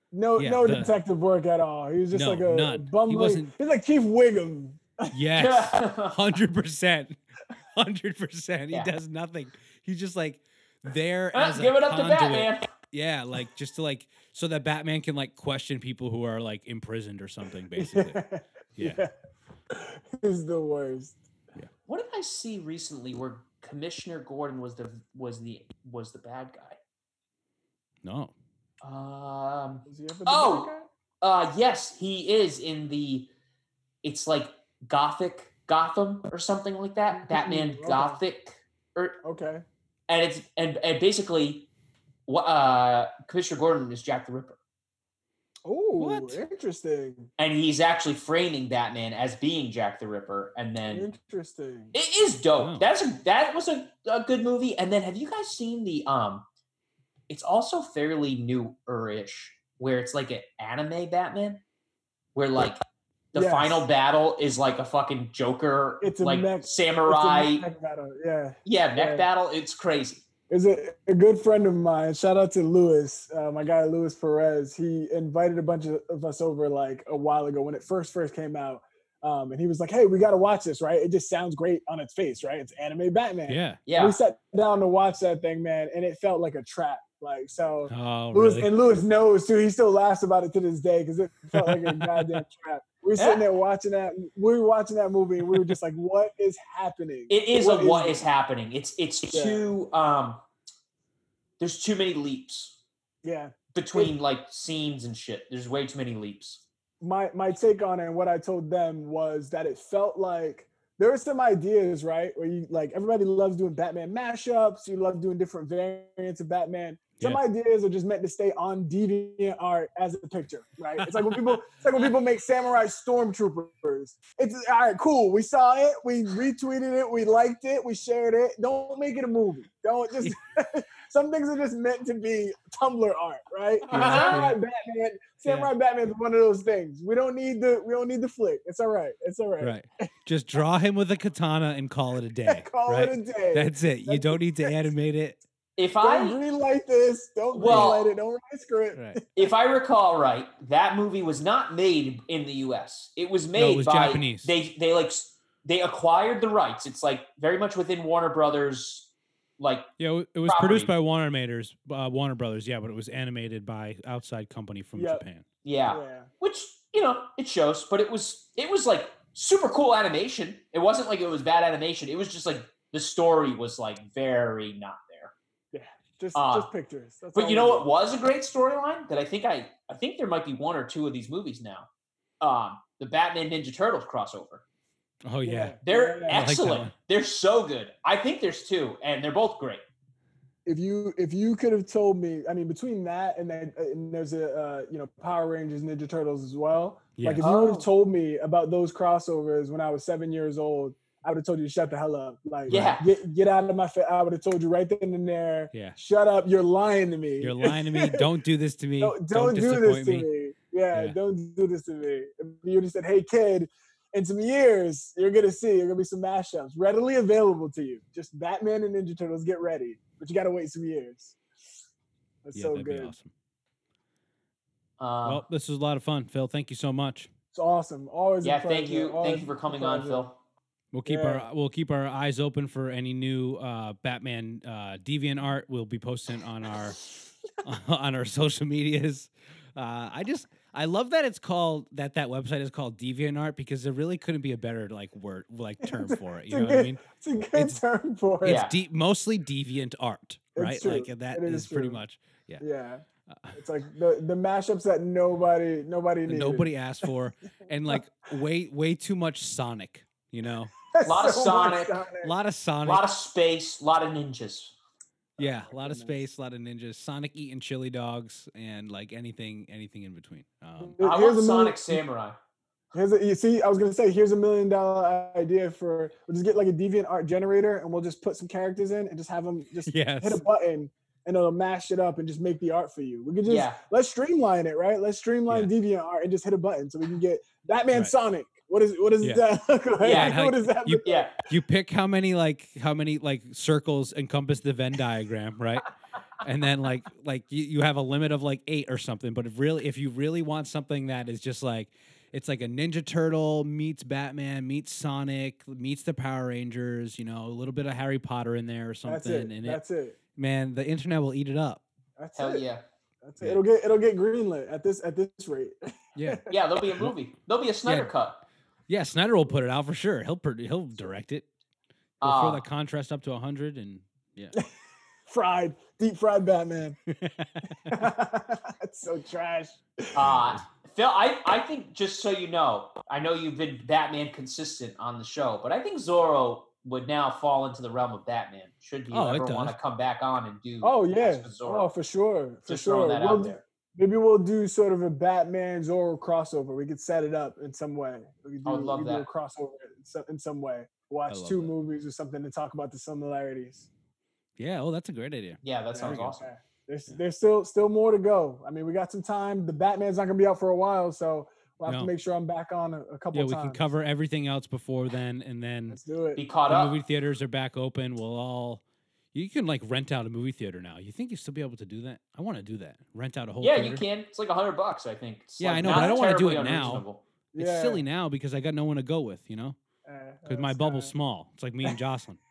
D: no
C: Yeah,
D: no
C: the-
D: detective work at all. He was just
C: No,
D: like a
C: none. He
D: bumbling.
C: wasn't-
D: He's like Chief Wiggum.
C: Yes, hundred percent, hundred percent. He
B: Yeah.
C: does nothing. He's just like there
B: Ah,
C: as a
B: give it up to
C: conduit.
B: Batman.
C: Yeah, like just to like so that Batman can like question people who are like imprisoned or something, basically. Yeah.
D: He's the worst.
B: What did I see recently where Commissioner Gordon was the was the was the bad guy?
C: No.
B: Um.
D: Was he ever the
B: Oh!
D: bad guy?
B: Uh. Yes, he is in the. It's like Gothic Gotham or something like that. Batman
D: Okay.
B: Gothic, or
D: Okay.
B: and it's and and basically, wha- uh, Commissioner Gordon is Jack the Ripper,
D: Oh,
C: What?
D: interesting.
B: and he's actually framing Batman as being Jack the Ripper, and then
D: Interesting.
B: it is dope.
C: Wow.
B: That's a that was a, a good movie. And then have you guys seen the um? It's also fairly new-ish, where it's like an anime Batman, where like the
D: Yes.
B: final battle is like a fucking Joker,
D: It's a
B: like
D: mech-
B: samurai,
D: It's a mech battle, Yeah.
B: yeah, mech
D: yeah.
B: battle. It's crazy.
D: There's a, a good friend of mine. Shout out to Louis, uh, my guy Louis Perez. He invited a bunch of, of us over like a while ago when it first first came out, um, and he was like, "Hey, we got to watch this, right? It just sounds great on its face, right? It's anime Batman."
C: Yeah.
B: Yeah,
D: We sat down to watch that thing, man, and it felt like a trap. Like so,
C: Oh,
D: Louis
C: really?
D: and Louis knows too. He still laughs about it to this day because it felt like a goddamn trap. We were sitting
B: Yeah.
D: there watching that. We were watching that movie, and we were just like, "What is happening?"
B: it is
D: What
B: a what
D: this?
B: is happening. It's it's
D: Yeah.
B: too um. There's too many leaps
D: Yeah.
B: between like scenes and shit. There's way too many leaps.
D: my my take on it and what I told them was that it felt like there were some ideas, right? Where you like everybody loves doing Batman mashups, you love doing different variants of Batman. Some
C: Yeah.
D: ideas are just meant to stay on DeviantArt as a picture, right? It's like when people it's like when people make samurai stormtroopers. It's all right, cool. We saw it, we retweeted it, we liked it, we shared it. Don't make it a movie. Don't just some things are just meant to be Tumblr art, right?
C: Yeah,
D: Samurai
C: yeah.
D: Batman, Samurai Batman is one of those things. We don't need the we don't need the flick. It's all right. It's all right.
C: Right. Just draw him with a katana and call it a day.
D: Call
C: right?
D: it a day.
C: That's it. You
D: That's
C: don't need to animate it.
B: If
D: don't
B: I
D: green light this. Don't
B: Well-
D: green light it. Don't write a script.
C: Right.
B: if I recall right, that movie was not made in the U S. It was made
C: was
B: by
C: Japanese.
B: they they like s- they acquired the rights. It's like very much within Warner Brothers. Like
C: Yeah, it was
B: Property.
C: produced by Warner Brothers, uh, Warner Brothers, yeah, but it was animated by outside company from
D: Yep.
C: Japan.
B: yeah,
D: Yeah.
B: which you know it shows, but it was it was like super cool animation. It wasn't like it was bad animation. It was just like the story was like very not there.
D: Just
B: Uh,
D: just pictures. That's
B: But
D: all
B: you
D: we
B: know
D: need.
B: what was a great storyline that I think I I think there might be one or two of these movies now. Um, the Batman Ninja Turtles crossover.
C: Oh yeah.
B: They're
D: Yeah, yeah.
C: I like that
B: excellent.
C: one.
B: They're so good. I think there's two, and they're both great.
D: If you if you could have told me, I mean, between that and then and there's a uh, you know Power Rangers, Ninja Turtles as well.
C: Yeah.
D: Like if you would
B: Oh.
D: have told me about those crossovers when I was seven years old, I would have told you to shut the hell up. Like
B: Yeah.
D: get get out of my face. I would have told you right then and there.
C: Yeah.
D: Shut up. You're lying to me.
C: You're lying to me. Don't do this to me.
D: don't,
C: Don't,
D: don't do
C: disappoint
D: this to
C: me.
D: me. Yeah,
C: Yeah.
D: don't do this to me. If you would have said, hey kid, in some years, you're gonna see, you're gonna be some mashups readily available to you. Just Batman and Ninja Turtles, get ready. But you gotta wait some years. That's
C: Yeah,
D: so
C: that'd
D: good.
C: be awesome.
B: Um,
C: Well, this was a lot of fun, Phil. Thank you so much.
D: It's awesome. Always a
B: yeah,
D: pleasure.
B: thank you,
D: Always
B: thank you for
D: a
B: coming on,
D: pleasure.
B: Phil.
C: We'll keep
D: Yeah.
C: our we'll keep our eyes open for any new uh, Batman uh, deviant art. We'll be posting on our on our social medias. Uh, I just I love that it's called that that website is called DeviantArt because there really couldn't be a better like word like term for it. You
D: It's a
C: know what I
D: good-
C: mean?
D: It's a good
C: It's-
D: term for it.
C: It's
B: Yeah.
C: de- mostly deviant art,
D: It's
C: right?
D: true.
C: Like that
D: It
C: is,
D: is
C: pretty
D: true.
C: much yeah.
D: Yeah.
C: Uh,
D: It's like the, the mashups that nobody nobody
C: that
D: needed.
C: nobody asked for, and like way way too much Sonic. You know,
B: Lot of
D: So much
B: Sonic.
C: a lot of
B: A
C: Sonic.
B: lot of space, a lot of ninjas.
C: Yeah,
D: Oh
C: a lot of
D: goodness.
C: space, a lot of ninjas, Sonic eating chili dogs, and like anything, anything in between. Um,
D: Here-
B: I
D: here's
B: want
D: a
B: Sonic
D: million-
B: Samurai.
D: Here's a, you see, I was gonna say, here's a million dollar idea for we'll just get like a deviant art generator and we'll just put some characters in and just have them just
C: yes,
D: hit a button and it'll mash it up and just make the art for you. We could just
B: Yeah.
D: let's streamline it, right? Let's streamline deviant art and just hit a button so we can get Batman
C: Right.
D: Sonic. What is what does
C: Yeah.
D: that look like?
B: Yeah,
C: and
D: what
C: like,
D: does that
C: you-
D: look
B: Yeah,
C: you pick how many like how many like circles encompass the Venn diagram, right? and then like like you, you have a limit of like eight or something. But if really, if you really want something that is just like, it's like a Ninja Turtle meets Batman meets Sonic meets the Power Rangers, you know, a little bit of Harry Potter in there or something.
D: That's it.
C: And
D: That's
C: it,
D: it.
C: man, the internet will eat it up.
D: That's
B: Hell
D: it.
B: yeah.
D: That's it.
C: Yeah.
D: It'll get it'll get greenlit at this at this rate.
C: Yeah,
B: Yeah, there'll be a movie. There'll be a Snyder
C: Yeah.
B: cut.
C: yeah. Snyder will put it out for sure. He'll pro- he'll direct it. He'll throw
B: Uh,
C: the contrast up to a hundred, and yeah.
D: Fried, deep fried Batman. That's so trash.
B: Uh, Phil, I, I think, just so you know, I know you've been Batman consistent on the show, but I think Zorro would now fall into the realm of Batman. Should you
C: Oh, it
B: ever want to
C: does.
B: come back on and do
D: Oh
B: Mask
D: yeah.
B: of Zorro?
D: Oh, for sure. For
B: Just
D: sure.
B: throwing that
D: We'll
B: out
D: do-
B: there.
D: Maybe we'll do sort of a Batman Zorro crossover. We could set it up in some way. We could do,
B: I would love
D: we could do a
B: that.
D: crossover in some, in some way. Watch
C: love
D: two
C: that.
D: movies or something to talk about the similarities.
C: Yeah. Oh, that's a great idea.
B: Yeah, that sounds
D: Yeah.
B: awesome.
D: Yeah. There's
C: Yeah.
D: there's still still more to go. I mean, we got some time. The Batman's not gonna be out for a while, so we'll have
C: No.
D: to make sure I'm back on a, a couple
C: Yeah, we
D: times.
C: can cover everything else before then, and then
D: Let's do it.
B: Be caught
C: the
B: up.
C: movie theaters are back open. We'll all. You can like rent out a movie theater now. You think you still be able to do that? I want to do that. Rent out a whole
B: Yeah,
C: theater.
B: you can. It's like a hundred bucks, I think. It's
C: Yeah,
B: like
C: I know,
B: not
C: but I don't wanna do
B: terribly
C: it now.
B: unreasonable.
C: It's
D: Yeah.
C: silly now because I got no one to go with, you know?
D: Uh,
C: Because my
D: that's
C: bubble's
D: kinda-
C: small. It's like me and Jocelyn.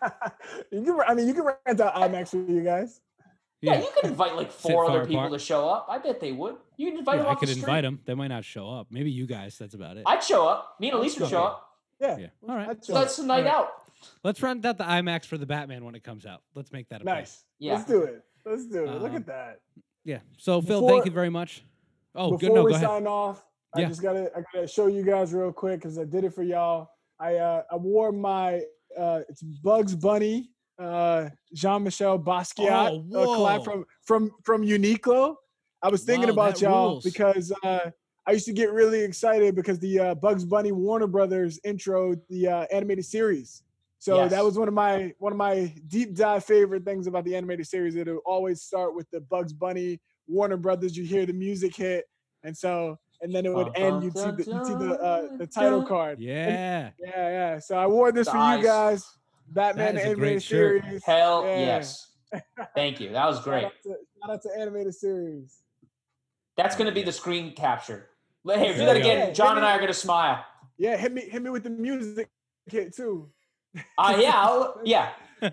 D: you can, I mean, you can rent out IMAX for you guys.
B: Yeah,
C: Yeah,
B: you could invite like
C: Sit
B: four
C: far
B: other people
C: apart.
B: to show up. I bet they would. You can invite
C: yeah
B: them
C: I
B: off
C: could
B: the street.
C: invite them. They might not show up. Maybe you guys. That's about it.
B: I'd show up. Me and Elise would
D: Okay.
B: show up.
D: Yeah.
C: yeah. All right.
D: That's
B: So that's a night
C: Alright.
B: out.
C: Let's rent out the IMAX for the Batman when it comes out. Let's make that a plan.
D: nice.
B: Yeah.
D: Let's do it. Let's do it. Look
C: Um,
D: at that.
C: Yeah. So Phil,
D: Before-
C: thank you very much. Oh, good.
D: Before
C: No,
D: we
C: go ahead.
D: sign off, I
C: Yeah.
D: just gotta I gotta show you guys real quick because I did it for y'all. I uh I wore my uh it's Bugs Bunny uh Jean-Michel Basquiat
C: Oh,
D: uh, collab
C: whoa.
D: from from from Uniqlo. I was thinking
C: Wow,
D: about
C: that
D: y'all
C: rules.
D: because uh I used to get really excited because the uh, Bugs Bunny Warner Brothers intro the uh, animated series. So
B: Yes.
D: that was one of my one of my deep dive favorite things about the animated series. It'll always start with the Bugs Bunny Warner Brothers. You hear the music hit, and so and then it would end. You'd see the you'd see the uh, the title card.
C: Yeah.
D: Yeah, yeah. So I wore this for
B: Nice.
D: you guys. Batman
C: That is
D: the
C: a great
D: animated
C: shirt.
D: series.
B: Hell
D: Yeah.
B: yes. Thank you. That was
D: Shout
B: great.
D: out to, shout out to animated series.
B: That's going to be the screen capture. Hey, do
C: There
B: that
C: we go.
B: again. John and I are going to smile.
D: Yeah, hit me hit me with the music hit too.
B: Uh, yeah, I'll, yeah.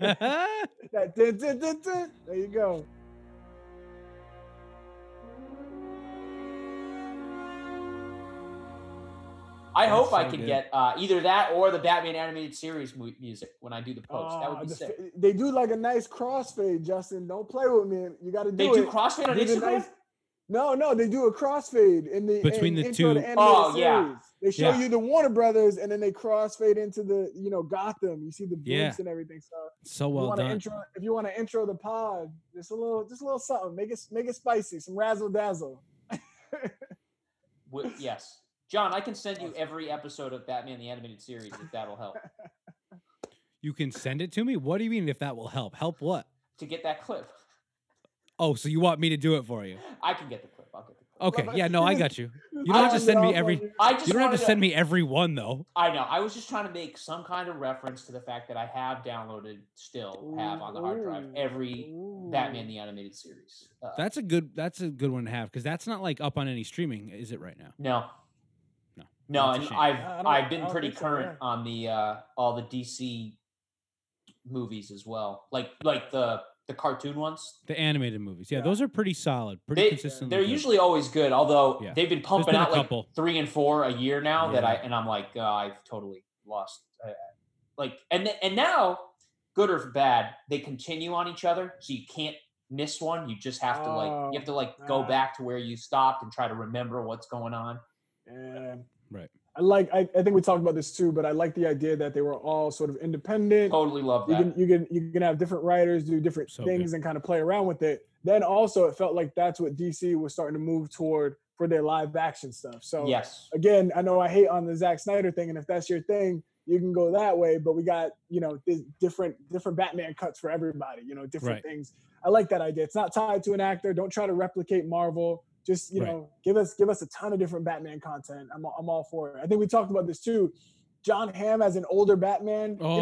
D: That dun, dun, dun, dun. There you go.
B: I hope
C: That's
B: I
C: so
B: can
C: good.
B: get uh, either that or the Batman animated series mu- music when I do the post. that
D: Uh,
B: would be
D: the
B: sick.
D: fa- they do like a nice crossfade, Justin. Don't play with me. You got to do
B: They
D: it.
B: do crossfade on
D: Do the
B: Instagram?
D: nice- No, no, they do a crossfade in the
C: Between
D: in,
C: the
D: intro
C: two-
D: to animated
B: Oh, yeah.
D: series. They show
C: Yeah.
D: you the Warner Brothers, and then they crossfade into the you know Gotham. You see the boots
C: Yeah.
D: and everything. So
C: So
D: if you
C: well
D: want to
C: done.
D: intro, if you want to intro the pod, just a little, just a little something. Make it make it spicy, some razzle dazzle.
B: Wi- yes. John, I can send you every episode of Batman the animated series if that'll help.
C: You can send it to me? What do you mean if that will help? Help what?
B: To get that clip.
C: Oh, so you want me to do it for you?
B: I can get the clip. I'll get the clip.
C: Okay. Yeah, no, I got you. You don't
B: I
C: have to
B: was
C: send me
D: off on
C: every
D: you.
B: I just
C: You don't have to
B: wanted
C: send me every one though.
B: I know. I was just trying to make some kind of reference to the fact that I have downloaded, still have on the hard drive,
D: Ooh.
B: every
D: Ooh.
B: Batman the animated series. Uh,
C: That's a good that's a good one to have because that's not like up on any streaming, is it right now?
B: no.
C: No.
B: No,
C: That's a
B: and
C: shame.
B: I've
D: I don't-
B: I've
D: I
B: been
D: don't
B: pretty
D: think so,
B: current
D: yeah.
B: on the uh all the D C movies as well. Like like the the cartoon ones.
C: The animated movies. Yeah,
D: Yeah.
C: those are pretty solid, pretty
B: They,
C: consistent.
B: they're usually always good, although
C: Yeah.
B: they've been pumping
C: been a
B: out like
C: couple.
B: three and four a year now. That I
C: Yeah.
B: and I'm like, oh, I've totally lost. Uh, like and th- and now, good or bad, they continue on each other, so you can't miss one. You just have to like
D: Oh,
B: you have to like go
D: ah.
B: back to where you stopped and try to remember what's going on.
D: Yeah.
C: Right.
D: I like. I, I think we talked about this too, but I like the idea that they were all sort of independent.
B: Totally love
D: You
B: that.
D: can you can you can have different writers do different
C: So
D: things and kind of play around with it. Then also it felt like that's what D C was starting to move toward for their live action stuff. So
B: yes.
D: again, I know I hate on the Zack Snyder thing, and if that's your thing, you can go that way. But we got you know th- different different Batman cuts for everybody. You know, different
C: Right.
D: things. I like that idea. It's not tied to an actor. Don't try to replicate Marvel. Just you
C: Right.
D: know, give us give us a ton of different Batman content. I'm I'm all for it. I think we talked about this too. John Hamm as an older Batman. Give me-
C: Oh,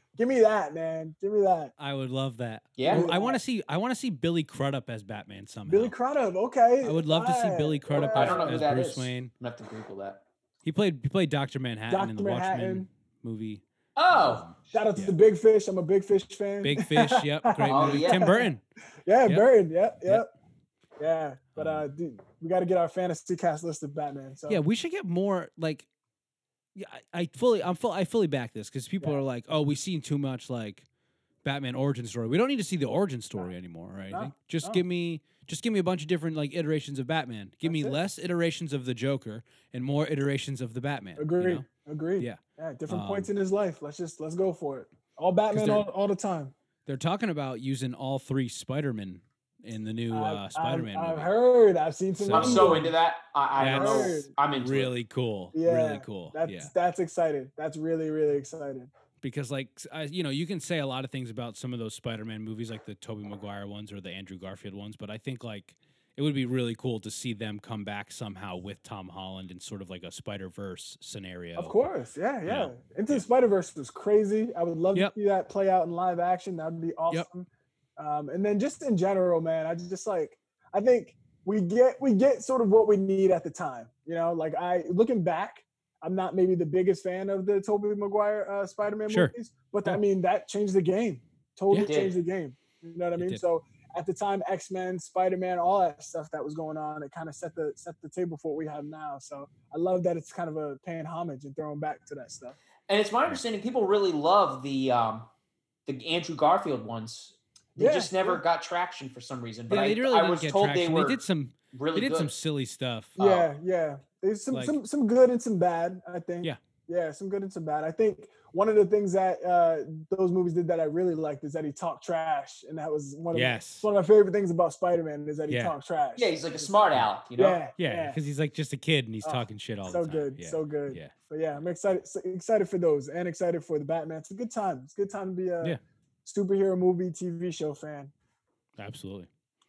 D: Give me that, man. Give me that.
C: I would love that.
B: Yeah.
C: Ooh, I want to see. I want to see Billy Crudup as Batman somehow.
D: Billy Crudup. Okay.
C: I would love to see
D: Alright,
C: Billy Crudup
B: I
C: as,
B: don't know who
C: as
B: that
C: Bruce
B: is.
C: Wayne.
B: I'm gonna have to Google that.
C: He played. He played Doctor Manhattan
D: Doctor
C: in the
D: Manhattan.
C: Watchmen movie.
B: Oh,
D: Shout out to
C: Yeah.
D: the Big Fish. I'm a Big Fish fan.
C: Big Fish. Yep. Great
B: Oh,
C: movie.
B: yeah.
C: Tim Burton.
D: Yeah,
C: Yep.
D: Bird. Yep, yep.
C: Yep.
D: Yeah. But uh dude, we gotta get our fantasy cast list of Batman. So
C: Yeah, we should get more like. Yeah, I, I fully. I'm full. I fully back this because people
D: Yeah.
C: are like, "Oh, we've seen too much like Batman origin story. We don't need to see the origin story anymore, right?
D: No,
C: Just
D: no.
C: give me. Just give me a bunch of different like iterations of Batman. Give me
D: That's it.
C: less iterations of the Joker and more iterations of the Batman. you
D: Agreed.
C: know?
D: Agreed.
C: Yeah.
D: Yeah. Different
C: Um,
D: points in his life. Let's just let's go for it. All Batman
C: they're-
D: all, all the time.
C: They're talking about using all three Spider-Man in the new
D: I've-
C: uh,
D: I've-
C: Spider-Man
D: I've,
C: movie.
D: heard. I've seen some.
C: So-
B: I'm so
D: videos.
B: into that. I, I don't know.
C: That's
B: I'm into it.
C: really cool.
D: Yeah,
C: really cool.
D: That's
C: yeah.
D: that's excited. That's really really excited.
C: Because like s- I, you know, you can say a lot of things about some of those Spider-Man movies, like the Tobey Maguire ones or the Andrew Garfield ones, but I think like it would be really cool to see them come back somehow with Tom Holland in sort of like a Spider-Verse scenario.
D: Of course. Yeah. Yeah.
C: Yeah.
D: Into the Spider Verse was crazy. I would love
C: Yep.
D: to see that play out in live action. That would be awesome. Um, and then just in general, man, I just like I think we get we get sort of what we need at the time. You know, like I looking back, I'm not maybe the biggest fan of the Tobey Maguire uh, Spider-Man
C: Sure.
D: movies, but
C: Yeah.
D: I mean that changed the game. Totally
B: It did.
D: changed the game. You know what I
C: It
D: mean?
C: did.
D: So at the time, X-Men, Spider-Man, all that stuff that was going on, it kind of set the set the table for what we have now. So I love that it's kind of a paying homage and throwing back to that stuff.
B: And it's my understanding people really love the um, the Andrew Garfield ones. They
D: Yeah,
B: just never
D: yeah.
B: got traction for some reason. But
C: Yeah,
B: I,
C: they really
B: I
C: didn't
B: was
C: get
B: told
C: traction.
B: they were
C: did some
B: really
C: they did
B: good.
C: some silly stuff.
B: Oh.
D: Yeah, yeah. There's some
C: Like-
D: some some good and some bad, I think.
C: Yeah.
D: Yeah, some good and some bad. I think one of the things that uh, those movies did that I really liked is that he talked trash, and that was one of
C: Yes.
D: my, one of my favorite things about Spider-Man is that he
C: Yeah.
D: talked trash.
B: Yeah, he's like a smart aleck, you know.
D: Yeah,
C: Yeah, because he's like just a kid and he's
D: Oh,
C: talking shit all
D: so
C: the time.
D: good,
C: Yeah.
D: so good.
C: Yeah.
D: So yeah, I'm excited so excited for those and excited for the Batman. It's a good time. It's a good time to be a
C: Yeah.
D: superhero movie T V show fan.
C: Absolutely.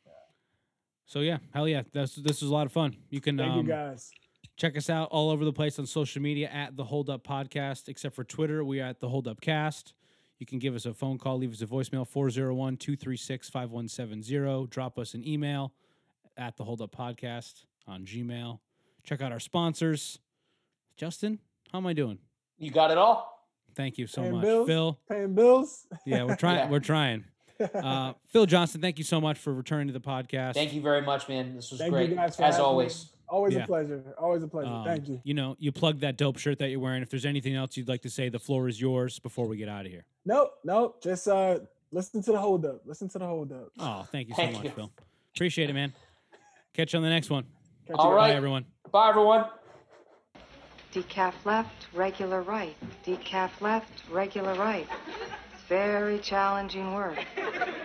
C: So yeah, hell yeah, that's this was a lot of fun. You can
D: Thank
C: um,
D: you guys.
C: check us out all over the place on social media at the Hold Up Podcast, except for Twitter. We are at the Hold Up Cast. You can give us a phone call, leave us a voicemail, four oh one, two three six, five one seven zero. Drop us an email at the Hold Up Podcast on Gmail. Check out our sponsors. Justin, how am I doing?
B: You got it all.
C: Thank you so
D: Paying
C: much.
D: bills?
C: Phil.
D: Paying bills.
C: Yeah, we're trying.
B: Yeah.
C: We're trying. Uh, Phil Johnson, thank you so much for returning to the podcast.
B: Thank you very much, man. This was
D: Thank
B: great
D: you guys for
B: as
D: having me.
B: always.
D: Always
C: Yeah.
D: a pleasure. Always a pleasure.
C: Um,
D: Thank you.
C: You know, you plugged that dope shirt that you're wearing. If there's anything else you'd like to say, the floor is yours before we get out of here.
D: Nope, nope. Just uh listen to the hold up. Listen to the hold up.
C: Oh, thank you so
B: Thank
C: much,
B: you.
C: Phil. Appreciate it, man. Catch you on the next one.
D: Catch
B: All
D: you
B: right.
D: guys.
C: Bye, everyone.
B: Bye, everyone.
E: Decaf left, regular right. Decaf left, regular right. It's very challenging work.